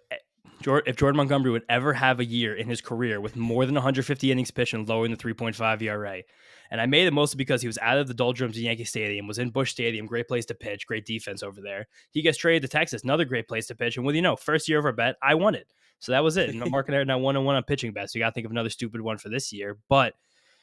if Jordan Montgomery would ever have a year in his career with more than one hundred fifty innings pitched and lower than three point five E R A? And I made it mostly because he was out of the doldrums of Yankee Stadium, was in Busch Stadium, great place to pitch, great defense over there. He gets traded to Texas, another great place to pitch. And what do you know? First year of our bet, I won it. So that was it. And Mark and I are now one on one on pitching bets. So you got to think of another stupid one for this year. But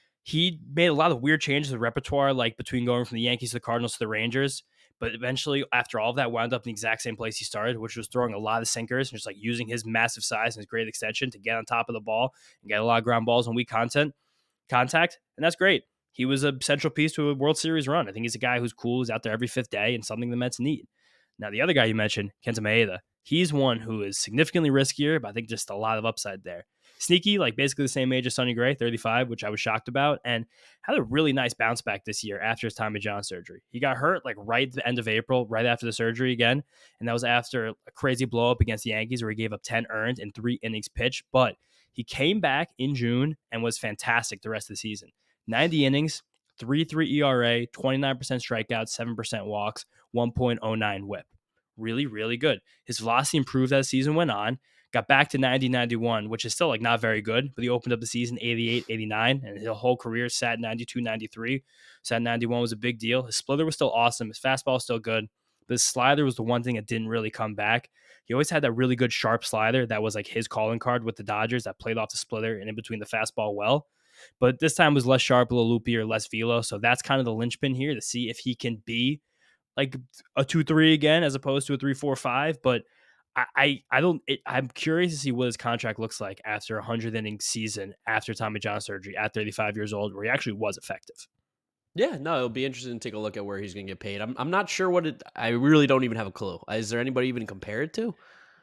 he made a lot of weird changes to the repertoire, like between going from the Yankees to the Cardinals to the Rangers. But eventually, after all of that, wound up in the exact same place he started, which was throwing a lot of sinkers and just like using his massive size and his great extension to get on top of the ball and get a lot of ground balls and weak content contact. And that's great. He was a central piece to a World Series run. I think he's a guy who's cool, who's out there every fifth day, and something the Mets need. Now, the other guy you mentioned, Kenta Maeda, he's one who is significantly riskier, but I think just a lot of upside there. Sneaky, like basically the same age as Sonny Gray, thirty-five, which I was shocked about, and had a really nice bounce back this year after his Tommy John surgery. He got hurt like right at the end of April, right after the surgery again, and that was after a crazy blow up against the Yankees where he gave up ten earned and three innings pitched, but he came back in June and was fantastic the rest of the season. ninety innings, three point three E R A, twenty-nine percent strikeouts, seven percent walks, one point oh nine whip. Really, really good. His velocity improved as the season went on. Got back to ninety ninety-one, which is still like not very good, but he opened up the season eighty-eight eighty-nine, and his whole career sat ninety-two ninety-three. Sat ninety-one was a big deal. His splitter was still awesome. His fastball was still good. But his slider was the one thing that didn't really come back. He always had that really good sharp slider that was like his calling card with the Dodgers that played off the splitter and in between the fastball well. But this time was less sharp, a little loopier, less velo. So that's kind of the linchpin here to see if he can be like a two three again as opposed to a three four five. But I, I, I don't. It, I'm curious to see what his contract looks like after a hundred inning season after Tommy John surgery at thirty-five years old, where he actually was effective. Yeah, no, it'll be interesting to take a look at where he's going to get paid. I'm, I'm not sure what it. I really don't even have a clue. Is there anybody even to compare it to?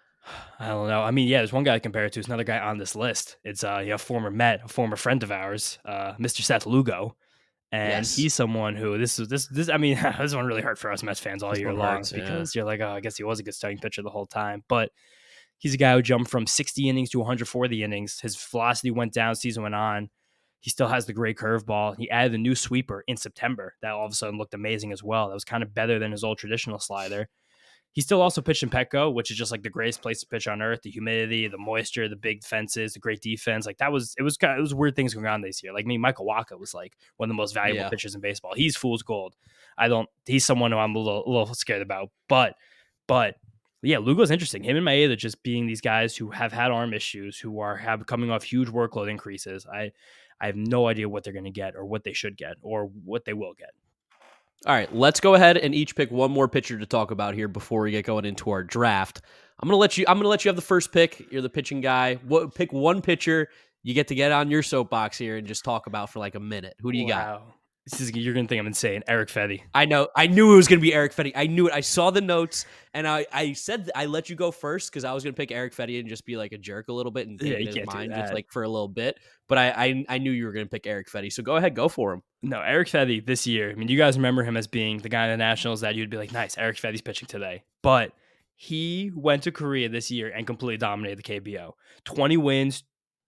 I don't know. I mean, yeah, there's one guy to compare it to. It's another guy on this list. It's uh, you know, former Met, a former friend of ours, uh, Mister Seth Lugo. And Yes. he's someone who this is this this I mean this one really hurt for us Mets fans all This year one long hurts, yeah. because you're like, oh, I guess he was a good starting pitcher the whole time. But he's a guy who jumped from sixty innings to one hundred forty innings. His velocity went down, season went on. He still has the great curveball. He added a new sweeper in September that all of a sudden looked amazing as well. That was kind of better than his old traditional slider. He still also pitched in Petco, which is just like the greatest place to pitch on earth. The humidity, the moisture, the big fences, the great defense. Like that was, it was kind of, it was weird things going on this year. Like me, Michael Wacha was like one of the most valuable Yeah. pitchers in baseball. He's fool's gold. I don't, he's someone who I'm a little, a little scared about, but, but yeah, Lugo's interesting. Him and Maeda just being these guys who have had arm issues, who are have coming off huge workload increases. I, I have no idea what they're going to get or what they should get or what they will get. All right, let's go ahead and each pick one more pitcher to talk about here before we get going into our draft. I'm gonna let you. I'm gonna let you have the first pick. You're the pitching guy. What, pick one pitcher. You get to get on your soapbox here and just talk about for like a minute. Who do you got? Wow. This is, you're going to think I'm insane. Eric Fetty. I know. I knew it was going to be Eric Fetty. I knew it. I saw the notes, and I, I said I let you go first because I was going to pick Eric Fetty and just be like a jerk a little bit and Yeah, get you in his can't do mind that. just like for a little bit. But I, I, I knew you were going to pick Eric Fetty, so go ahead, go for him. No, Eric Fetty this year. I mean, you guys remember him as being the guy in the Nationals that you'd be like, nice, Eric Fetty's pitching today. But he went to Korea this year and completely dominated the K B O. twenty wins,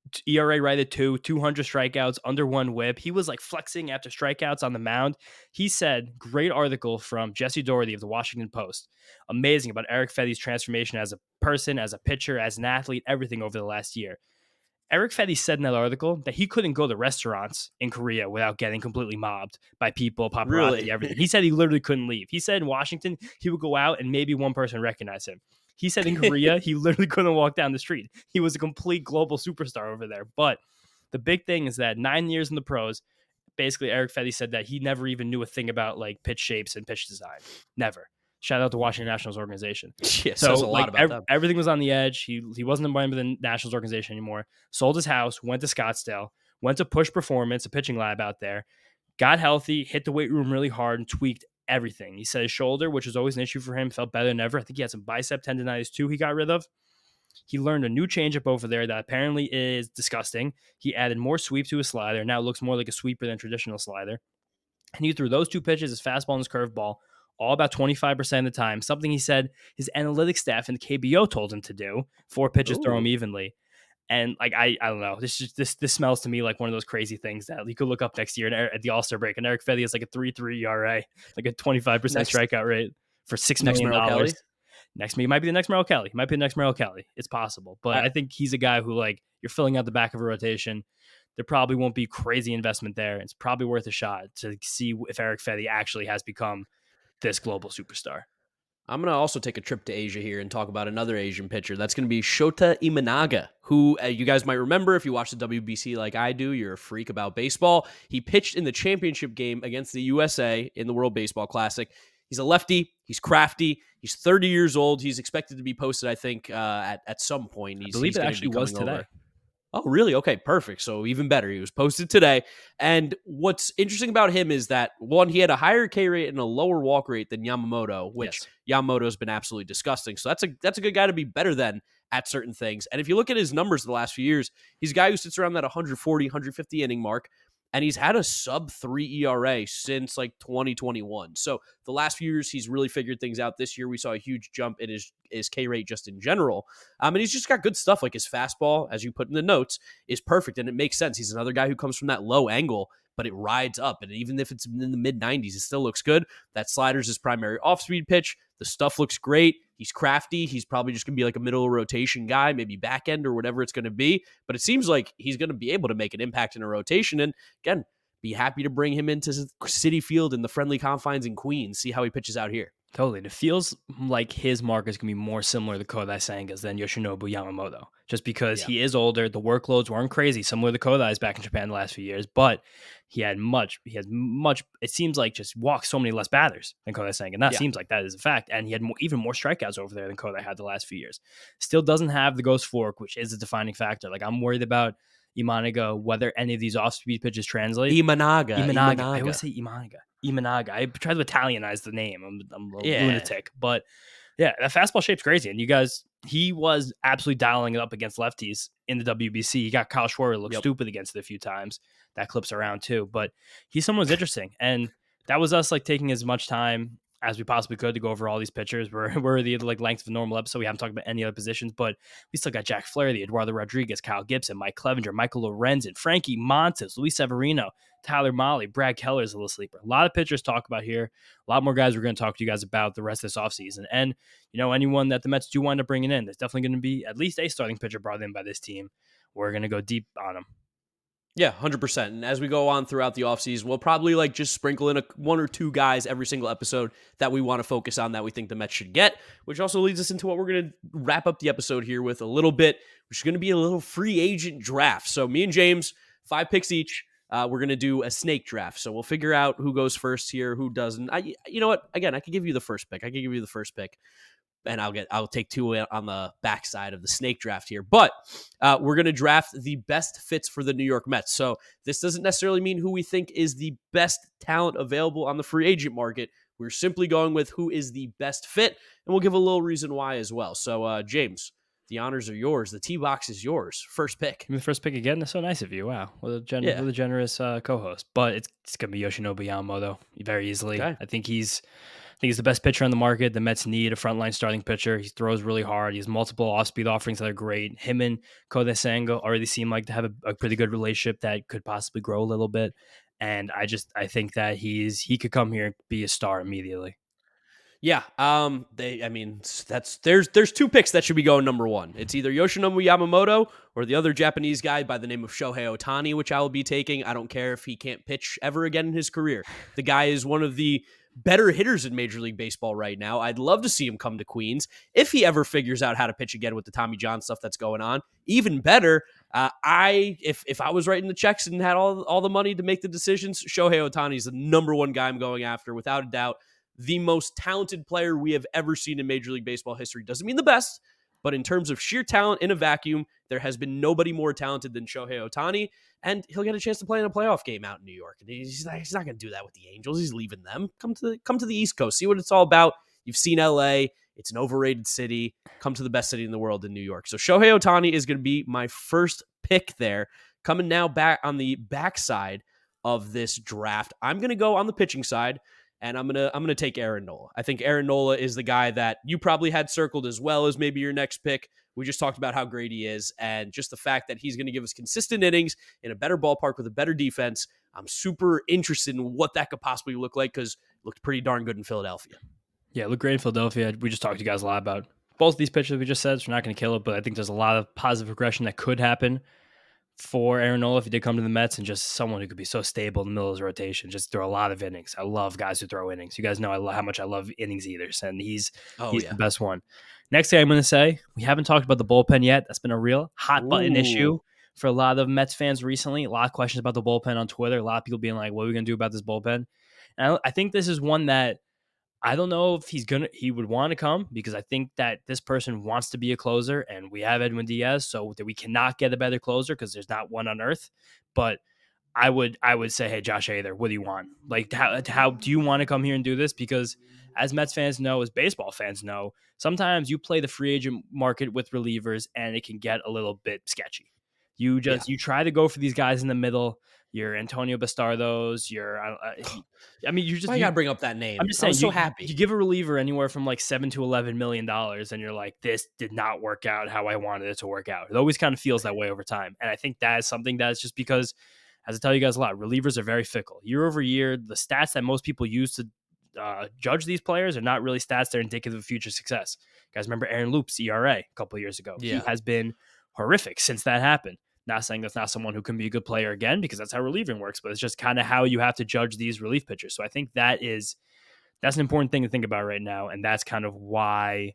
E R A right at two, two hundred strikeouts, under one whip. He was like flexing after strikeouts on the mound. He said, great article from Jesse Doherty of the Washington Post. Amazing about Eric Fetty's transformation as a person, as a pitcher, as an athlete, everything over the last year. Eric Fetty said in that article that he couldn't go to restaurants in Korea without getting completely mobbed by people, paparazzi, Really? everything. He said he literally couldn't leave. He said in Washington, he would go out and maybe one person recognized him. He said in Korea, he literally couldn't walk down the street. He was a complete global superstar over there. But the big thing is that nine years in the pros, basically Eric Fetty said that he never even knew a thing about like pitch shapes and pitch design. Never. Shout out to Washington Nationals organization. Yeah, so says a lot like about ev- them. everything was on the edge. He he wasn't employed with the Nationals organization anymore. Sold his house, went to Scottsdale, went to Push Performance, a pitching lab out there, got healthy, hit the weight room really hard, and tweaked everything. He said his shoulder, which was always an issue for him, felt better than ever. I think he had some bicep tendonitis too he got rid of. He learned a new changeup over there that apparently is disgusting. He added more sweep to his slider. Now it looks more like a sweeper than traditional slider. And he threw those two pitches, his fastball and his curveball, all about twenty-five percent of the time. Something he said his analytics staff in the K B O told him to do. Four pitches, Ooh. throw him evenly. And like I, I don't know. This just this this smells to me like one of those crazy things that you could look up next year at the All-Star break. And Eric Fetty is like a three three E R A, like a twenty-five percent Next- strikeout rate for six Next million Merrill dollars. Kelly? Next, he might be the next Merrill Kelly. He might be the next Merrill Kelly. It's possible, but I- I think he's a guy who like you're filling out the back of a rotation. There probably won't be crazy investment there. It's probably worth a shot to see if Eric Fetty actually has become this global superstar. I'm going to also take a trip to Asia here and talk about another Asian pitcher. That's going to be Shota Imanaga, who uh, you guys might remember if you watch the W B C like I do. You're a freak about baseball. He pitched in the championship game against the U S A in the World Baseball Classic. He's a lefty. He's crafty. He's thirty years old. He's expected to be posted, I think, uh, at, at some point. He's, I believe he's it gonna actually be was coming today. over. Oh, really? Okay, perfect. So even better. He was posted today. And what's interesting about him is that, one, he had a higher K rate and a lower walk rate than Yamamoto, which yes. Yamamoto's been absolutely disgusting. So that's a that's a good guy to be better than at certain things. And if you look at his numbers the last few years, he's a guy who sits around that one forty, one fifty inning mark. And he's had a sub three E R A since like twenty twenty-one. So the last few years, he's really figured things out. This year, we saw a huge jump in his, his K rate just in general. Um, and he's just got good stuff. Like his fastball, as you put in the notes, is perfect. And it makes sense. He's another guy who comes from that low angle, but it rides up. And even if it's in the mid nineties, it still looks good. That slider's his primary off-speed pitch. The stuff looks great. He's crafty. He's probably just going to be like a middle rotation guy, maybe back end or whatever it's going to be. But it seems like he's going to be able to make an impact in a rotation. And again, be happy to bring him into Citi Field in the friendly confines in Queens, see how he pitches out here. Totally. It feels like his mark is going to be more similar to Kodai Senga's than Yoshinobu Yamamoto, just because yeah. he is older. The workloads weren't crazy, similar to Kodai's back in Japan the last few years, but he had much, he has much, it seems like just walked so many less batters than Kodai Senga. And that yeah. seems like that is a fact. And he had more, even more strikeouts over there than Kodai had the last few years. Still doesn't have the ghost fork, which is a defining factor. Like I'm worried about Imanaga, whether any of these off-speed pitches translate. Imanaga. Imanaga. Imanaga. I always say Imanaga. Imanaga. I try to Italianize the name. I'm, I'm a yeah. lunatic. But yeah, that fastball shape's crazy. And you guys, he was absolutely dialing it up against lefties in the W B C. He got Kyle Schwarber look yep. stupid against it a few times. That clips around too. But he's someone who's interesting. And that was us like taking as much time as we possibly could to go over all these pitchers. We're, we're the like length of a normal episode. We haven't talked about any other positions, but we still got Jack Flaherty, Eduardo Rodriguez, Kyle Gibson, Mike Clevenger, Michael Lorenzen, Frankie Montas, Luis Severino, Tyler Mahle, Brad Keller is a little sleeper. A lot of pitchers to talk about here. A lot more guys we're going to talk to you guys about the rest of this offseason. And, you know, anyone that the Mets do wind up bringing in, there's definitely going to be at least a starting pitcher brought in by this team. We're going to go deep on them. Yeah, one hundred percent. And as we go on throughout the offseason, we'll probably like just sprinkle in a, one or two guys every single episode that we want to focus on that we think the Mets should get, which also leads us into what we're going to wrap up the episode here with a little bit, which is going to be a little free agent draft. So me and James, five picks each, uh, we're going to do a snake draft. So we'll figure out who goes first here, who doesn't. I, you know what? Again, I can give you the first pick. I can give you the first pick. And I'll get I'll take two on the backside of the snake draft here. But uh, we're going to draft the best fits for the New York Mets. So this doesn't necessarily mean who we think is the best talent available on the free agent market. We're simply going with who is the best fit, and we'll give a little reason why as well. So, uh, James, The honors are yours. The tee box is yours. First pick. Give me the first pick again. That's so nice of you. Wow, what a, gen- Yeah. what a generous uh, co-host. But it's it's gonna be Yoshinobu Yamamoto very easily. Okay. I think he's I think he's the best pitcher on the market. The Mets need a frontline starting pitcher. He throws really hard. He has multiple off-speed offerings that are great. Him and Kodai Senga already seem like to have a, a pretty good relationship that could possibly grow a little bit. And I just I think that he's he could come here and be a star immediately. Yeah, um, they. I mean, that's there's there's two picks that should be going number one. It's either Yoshinobu Yamamoto or the other Japanese guy by the name of Shohei Ohtani, which I will be taking. I don't care if he can't pitch ever again in his career. The guy is one of the better hitters in Major League Baseball right now. I'd love to see him come to Queens if he ever figures out how to pitch again with the Tommy John stuff that's going on. Even better, uh, I if if I was writing the checks and had all all the money to make the decisions, Shohei Ohtani is the number one guy I'm going after without a doubt. The most talented player we have ever seen in Major League Baseball history. Doesn't mean the best, but in terms of sheer talent in a vacuum, there has been nobody more talented than Shohei Ohtani, and he'll get a chance to play in a playoff game out in New York. And he's not, he's not going to do that with the Angels. He's leaving them. Come to the, come to the East Coast. See what it's all about. You've seen L A. It's an overrated city. Come to the best city in the world in New York. So Shohei Ohtani is going to be my first pick there. Coming now back on the backside of this draft, I'm going to go on the pitching side. And I'm gonna I'm gonna take Aaron Nola. I think Aaron Nola is the guy that you probably had circled as well as maybe your next pick. We just talked about how great he is, and just the fact that he's going to give us consistent innings in a better ballpark with a better defense. I'm super interested in what that could possibly look like because it looked pretty darn good in Philadelphia. Yeah, look great in Philadelphia. We just talked to you guys a lot about both of these pitchers we just said, so we're not going to kill it, but I think there's a lot of positive progression that could happen for Aaron Nola if he did come to the Mets, and just someone who could be so stable in the middle of his rotation, just throw a lot of innings. I love guys who throw innings. You guys know I love how much I love innings eaters, and he's oh, he's yeah. the best one. Next thing I'm going to say, we haven't talked about the bullpen yet. That's been a real hot button Ooh. issue for a lot of Mets fans recently. A lot of questions about the bullpen on Twitter. A lot of people being like, what are we going to do about this bullpen? And I, I think this is one that I don't know if he's gonna he would want to come, because I think that this person wants to be a closer, and we have Edwin Diaz, so that we cannot get a better closer because there's not one on earth. But I would I would say, hey, Josh Hader, what do you want? Like, how how do you want to come here and do this? Because as Mets fans know, as baseball fans know, sometimes you play the free agent market with relievers, and it can get a little bit sketchy. You just yeah. you try to go for these guys in the middle. Your Antonio Bastardos, your uh, I mean, you just I gotta bring up that name. I'm just saying, I'm so you, happy. You give a reliever anywhere from like seven to eleven million dollars, and you're like, this did not work out how I wanted it to work out. It always kind of feels that way over time, and I think that is something that is just because, as I tell you guys a lot, relievers are very fickle. Year over year, the stats that most people use to uh, judge these players are not really stats that are indicative of future success. You guys remember Aaron Loop's E R A a couple of years ago? Yeah. He has been horrific since that happened. Not saying that's not someone who can be a good player again, because that's how relieving works, but it's just kind of how you have to judge these relief pitchers. So I think that is, that's an important thing to think about right now. And that's kind of why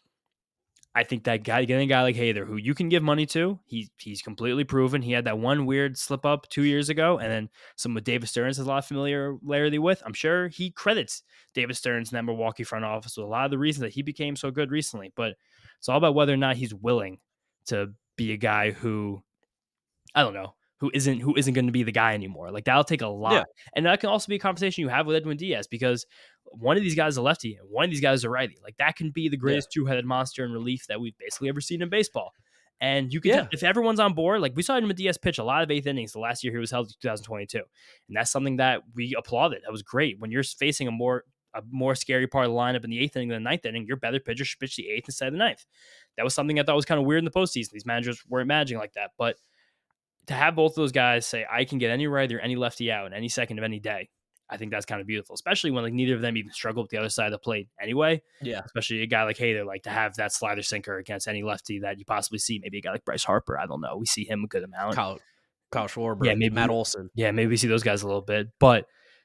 I think that guy, getting a guy like Hader, who you can give money to, he, he's completely proven. He had that one weird slip up two years ago, and then some with David Stearns has a lot of familiarity with. I'm sure he credits David Stearns and that Milwaukee front office with a lot of the reasons that he became so good recently. But it's all about whether or not he's willing to be a guy who, I don't know, who isn't who isn't going to be the guy anymore. Like, that'll take a lot. Yeah. And that can also be a conversation you have with Edwin Diaz, because one of these guys is a lefty and one of these guys is a righty. Like, that can be the greatest yeah. two-headed monster in relief that we've basically ever seen in baseball. And you can, yeah. if everyone's on board, like we saw Edwin Diaz pitch a lot of eighth innings the last year he was held in two thousand twenty-two. And that's something that we applauded. That was great. When you're facing a more a more scary part of the lineup in the eighth inning than the ninth inning, your better pitcher should pitch the eighth instead of the ninth. That was something I thought was kind of weird in the postseason. These managers weren't managing like that. But to have both of those guys say, I can get any righty or any lefty out in any second of any day, I think that's kind of beautiful, especially when like neither of them even struggle with the other side of the plate anyway. Yeah. Especially a guy like Hader, like to have that slider sinker against any lefty that you possibly see. Maybe a guy like Bryce Harper. I don't know. We see him a good amount. Kyle, Kyle Schwarber. Yeah, maybe Matt Olson. Yeah, maybe we see those guys a little bit. But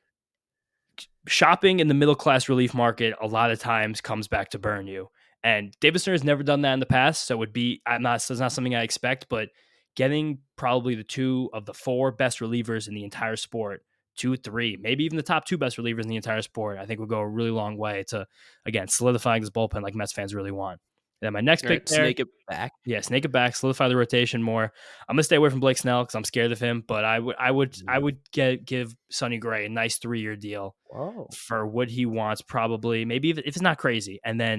shopping in the middle class relief market a lot of times comes back to burn you. And David Stearns has never done that in the past, so it would be I'm not it's not something I expect, but getting probably the two of the four best relievers in the entire sport, two, three, maybe even the top two best relievers in the entire sport, I think would go a really long way to, again, solidifying this bullpen like Mets fans really want. And then my next All pick right, there, snake it back. Yeah, snake it back, solidify the rotation more. I'm gonna stay away from Blake Snell because I'm scared of him, but I would, I would, mm. I would get give Sonny Gray a nice three year deal Whoa. for what he wants, probably, maybe if, if it's not crazy, and then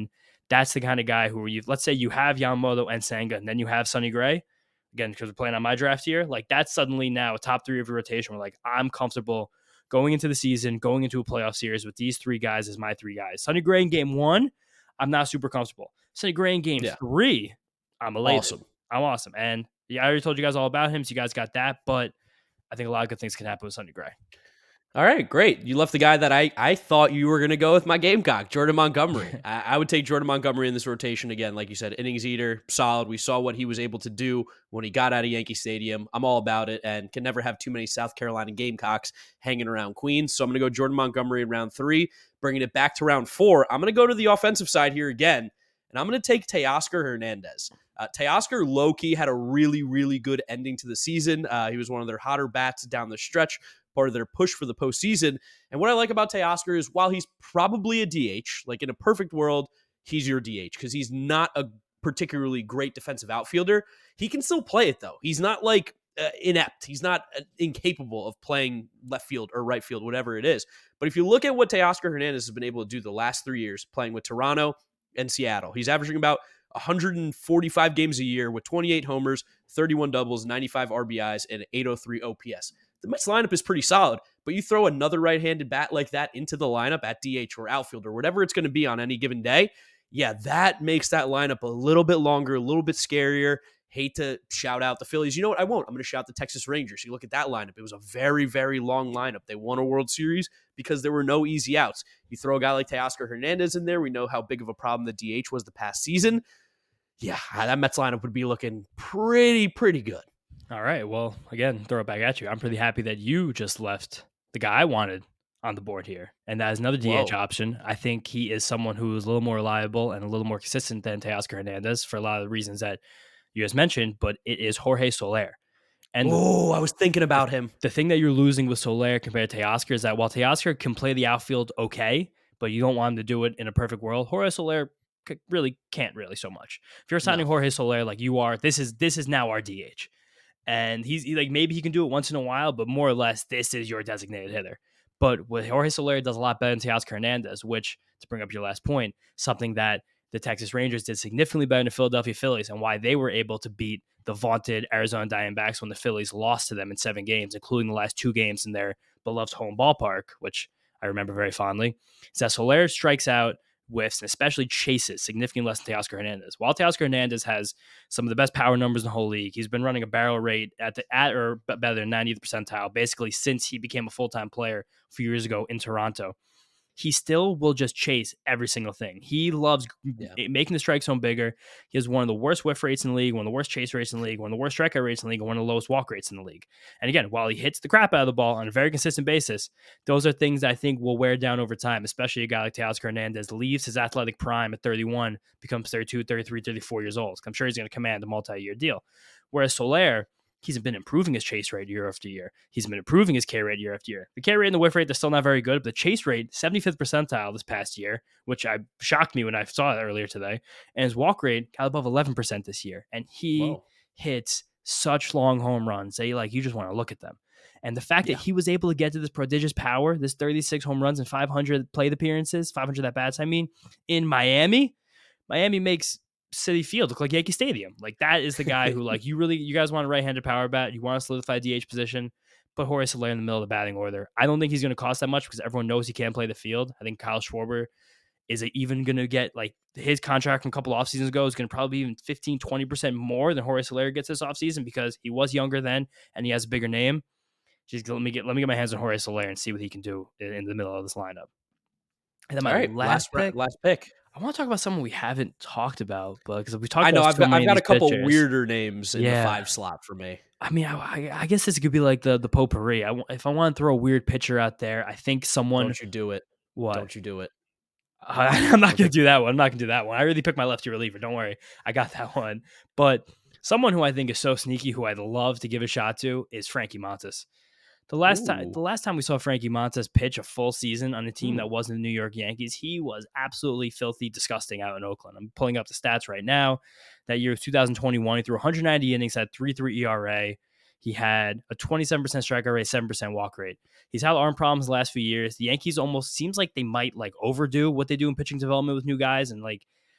That's the kind of guy who you, let's say you have Yamamoto and Senga, and then you have Sonny Gray, again, because we're playing on my draft here, like that's suddenly now a top three of your rotation. We're like, I'm comfortable going into the season, going into a playoff series with these three guys as my three guys. Sonny Gray in game one, I'm not super comfortable. Sonny Gray in game Yeah. three, I'm elated. Awesome. I'm awesome. And yeah, I already told you guys all about him, so you guys got that, but I think a lot of good things can happen with Sonny Gray. All right, great. You left the guy that I, I thought you were going to go with my Gamecock, Jordan Montgomery. I, I would take Jordan Montgomery in this rotation again. Like you said, innings eater, solid. We saw what he was able to do when he got out of Yankee Stadium. I'm all about it and can never have too many South Carolina Gamecocks hanging around Queens. So I'm going to go Jordan Montgomery in round three, bringing it back to round four. I'm going to go to the offensive side here again, and I'm going to take Teoscar Hernandez. Uh, Teoscar low-key had a really, really good ending to the season. Uh, he was one of their hotter bats down the stretch, part of their push for the postseason. And what I like about Teoscar is while he's probably a D H, like in a perfect world, he's your D H because he's not a particularly great defensive outfielder. He can still play it, though. He's not like uh, inept. He's not uh, incapable of playing left field or right field, whatever it is. But if you look at what Teoscar Hernandez has been able to do the last three years playing with Toronto and Seattle, he's averaging about one hundred forty-five games a year with twenty-eight homers, thirty-one doubles, ninety-five R B Is, and eight oh three O P S. The Mets lineup is pretty solid, but you throw another right-handed bat like that into the lineup at D H or outfield or whatever it's going to be on any given day, yeah, that makes that lineup a little bit longer, a little bit scarier. Hate to shout out the Phillies. You know what? I won't. I'm going to shout the Texas Rangers. You look at that lineup. It was a very, very long lineup. They won a World Series because there were no easy outs. You throw a guy like Teoscar Hernandez in there. We know how big of a problem the D H was the past season. Yeah, that Mets lineup would be looking pretty, pretty good. All right. Well, again, throw it back at you. I'm pretty happy that you just left the guy I wanted on the board here. And that is another D H Whoa. option. I think he is someone who is a little more reliable and a little more consistent than Teoscar Hernandez for a lot of the reasons that you just mentioned, but it is Jorge Soler. And oh, I was thinking about him. The thing that you're losing with Soler compared to Teoscar is that while Teoscar can play the outfield okay, but you don't want him to do it in a perfect world, Jorge Soler really can't really so much. If you're signing no. Jorge Soler like you are, this is this is now our D H. And he's he, like, maybe he can do it once in a while, but more or less, this is your designated hitter. But with Jorge Soler does a lot better than Teoscar Hernandez, which, to bring up your last point, something that the Texas Rangers did significantly better than the Philadelphia Phillies, and why they were able to beat the vaunted Arizona Diamondbacks when the Phillies lost to them in seven games, including the last two games in their beloved home ballpark, which I remember very fondly, is that Soler strikes out, whiffs, and especially chases significantly less than Teoscar Hernandez. While Teoscar Hernandez has some of the best power numbers in the whole league, he's been running a barrel rate at the at or better than ninetieth percentile basically since he became a full-time player a few years ago in Toronto. He still will just chase every single thing. He loves yeah. making the strike zone bigger. He has one of the worst whiff rates in the league, one of the worst chase rates in the league, one of the worst strikeout rates in the league, and one of the lowest walk rates in the league. And again, while he hits the crap out of the ball on a very consistent basis, those are things that I think will wear down over time, especially a guy like Teoscar Hernandez leaves his athletic prime at thirty-one, becomes thirty-two, thirty-three, thirty-four years old. I'm sure he's going to command a multi-year deal. Whereas Soler, he's been improving his chase rate year after year. He's been improving his K rate year after year. The K rate and the whiff rate, they're still not very good, but the chase rate, seventy-fifth percentile this past year, which I shocked me when I saw it earlier today. And his walk rate got above eleven percent this year. And he Whoa. hits such long home runs. They like, you just want to look at them. And the fact yeah. that he was able to get to this prodigious power, this thirty-six home runs and five hundred plate appearances, five hundred at bats, I mean, in Miami, Miami makes City Field look like Yankee Stadium. Like, that is the guy who, like, you really, you guys want a right-handed power bat. You want to solidify D H position, put Jorge Soler in the middle of the batting order. I don't think he's going to cost that much because everyone knows he can't play the field. I think Kyle Schwarber is even going to get, like, his contract from a couple off seasons ago is going to probably be even fifteen, twenty percent more than Jorge Soler gets this offseason because he was younger then and he has a bigger name. Just let me get, let me get my hands on Jorge Soler and see what he can do in, in the middle of this lineup. And then my right, last, last pick. Last pick. I want to talk about someone we haven't talked about, but because we talked I know about I've so got, many I've got a couple pitchers. weirder names in yeah. the five slot for me. I mean, I, I guess this could be like the the potpourri. I, if I want to throw a weird pitcher out there, I think someone. Don't you do it? What? Don't you do it? Uh, I'm not gonna do that one. I'm not gonna do that one. I already picked my lefty reliever. Don't worry, I got that one. But someone who I think is so sneaky, who I'd love to give a shot to, is Frankie Montas. The last Ooh. time, the last time we saw Frankie Montas pitch a full season on a team Ooh. that wasn't the New York Yankees, he was absolutely filthy, disgusting out in Oakland. I'm pulling up the stats right now. That year of two thousand twenty-one, he threw one hundred ninety innings, had three point three E R A. He had a twenty-seven percent strikeout rate, seven percent walk rate. He's had arm problems the last few years. The Yankees almost seems like they might like overdo what they do in pitching development with new guys and like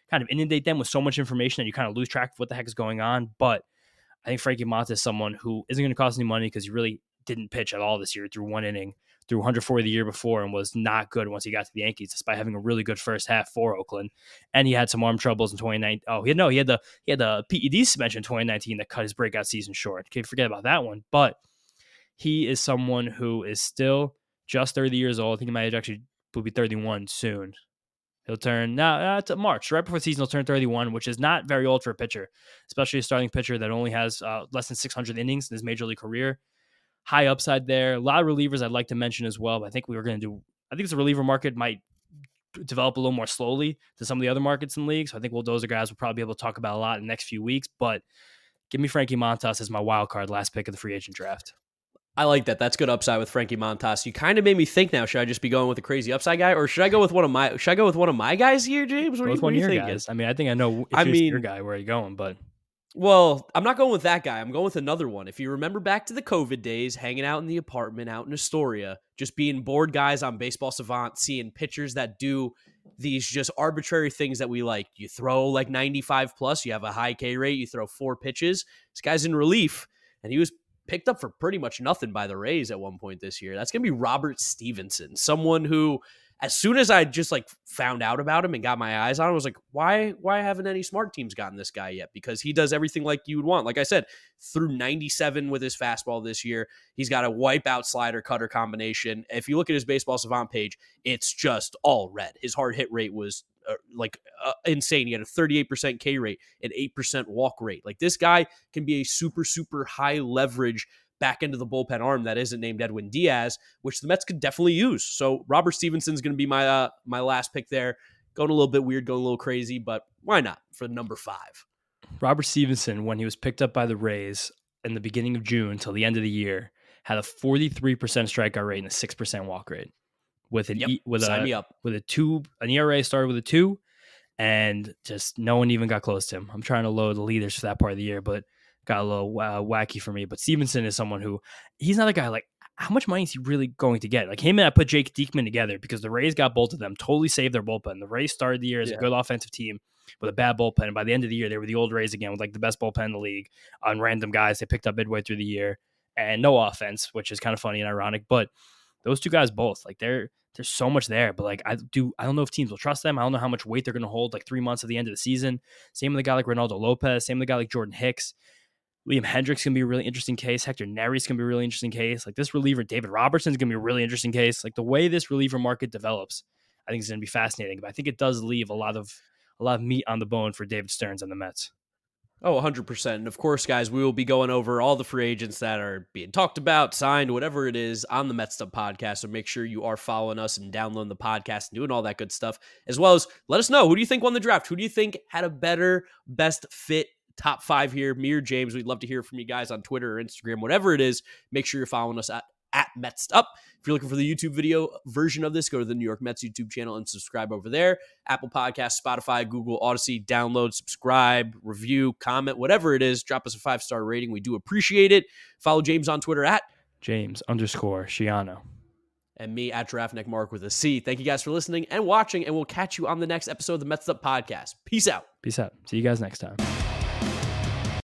kind of inundate them with so much information that you kind of lose track of what the heck is going on. But I think Frankie Montas is someone who isn't going to cost any money because he really didn't pitch at all this year through one inning, through one hundred forty the year before, and was not good once he got to the Yankees, despite having a really good first half for Oakland. And he had some arm troubles in twenty nineteen. Oh, he had no, he had the he had the P E D suspension in twenty nineteen that cut his breakout season short. Can't forget about that one. But he is someone who is still just thirty years old. I think he might actually will be thirty-one soon. He'll turn now uh, to March, right before the season. He'll turn thirty-one, which is not very old for a pitcher, especially a starting pitcher that only has uh, less than six hundred innings in his major league career. High upside there. A lot of relievers I'd like to mention as well. But I think we were going to do. I think the reliever market might develop a little more slowly than some of the other markets in the league. So I think well, those are guys we'll probably be able to talk about a lot in the next few weeks. But give me Frankie Montas as my wild card, last pick of the free agent draft. I like that. That's good upside with Frankie Montas. You kind of made me think now. Should I just be going with a crazy upside guy, or should I go with one of my? Should I go with one of my guys here, James? What, Go are, with you, what one are of you your thinking? guys. I mean, I think I know if I you're mean, your guy where are you going, but well, I'm not going with that guy. I'm going with another one. If you remember back to the COVID days, hanging out in the apartment out in Astoria, just being bored guys on Baseball Savant, seeing pitchers that do these just arbitrary things that we like. You throw like ninety-five plus, you have a high K rate, you throw four pitches. This guy's in relief, and he was picked up for pretty much nothing by the Rays at one point this year. That's going to be Robert Stevenson, someone who, as soon as I just like found out about him and got my eyes on him, I was like, why, why haven't any smart teams gotten this guy yet? Because he does everything like you would want. Like I said, through ninety-seven with his fastball this year. He's got a wipeout slider cutter combination. If you look at his Baseball Savant page, it's just all red. His hard hit rate was uh, like uh, insane. He had a thirty-eight percent K rate and eight percent walk rate. Like this guy can be a super, super high leverage back into the bullpen arm that isn't named Edwin Diaz, which the Mets could definitely use. So Robert Stevenson's going to be my uh, my last pick there. Going a little bit weird, going a little crazy, but why not for number five? Robert Stevenson, when he was picked up by the Rays in the beginning of June until the end of the year, had a forty-three percent strikeout rate and a six percent walk rate. With an Yep. e, with Sign a me up. with a two, an E R A started with a two, and just no one even got close to him. I'm trying to load the leaders for that part of the year, but got a little uh, wacky for me. But Stevenson is someone who he's not a guy like, how much money is he really going to get? Like him and I put Jake Diekman together because the Rays got both of them, totally saved their bullpen. The Rays started the year as Yeah. a good offensive team with a bad bullpen. And by the end of the year, they were the old Rays again with like the best bullpen in the league on random guys they picked up midway through the year and no offense, which is kind of funny and ironic. But those two guys both, like they're there's so much there. But like I do, I don't know if teams will trust them. I don't know how much weight they're going to hold like three months at the end of the season. Same with a guy like Ronaldo Lopez. Same with a guy like Jordan Hicks. Liam Hendricks can be a really interesting case. Hector Neris can be a really interesting case. Like this reliever, David Robertson is going to be a really interesting case. Like the way this reliever market develops, I think is going to be fascinating. But I think it does leave a lot of a lot of meat on the bone for David Stearns and the Mets. Oh, one hundred percent. And of course, guys, we will be going over all the free agents that are being talked about, signed, whatever it is on the Mets Up podcast. So make sure you are following us and downloading the podcast and doing all that good stuff, as well as let us know, who do you think won the draft? Who do you think had a better, best fit top five here? Me or James? We'd love to hear from you guys on Twitter or Instagram, whatever it is. Make sure you're following us at at Mets Up. If you're looking for the YouTube video version of this, go to the New York Mets YouTube channel and subscribe over there. Apple Podcasts, Spotify, Google, Odyssey, download, subscribe, review, comment, whatever it is. Drop us a five-star rating. We do appreciate it. Follow James on Twitter at James underscore Shiano. And me at Draftneck Mark with a C. Thank you guys for listening and watching, and we'll catch you on the next episode of the Mets Up Podcast. Peace out. Peace out. See you guys next time.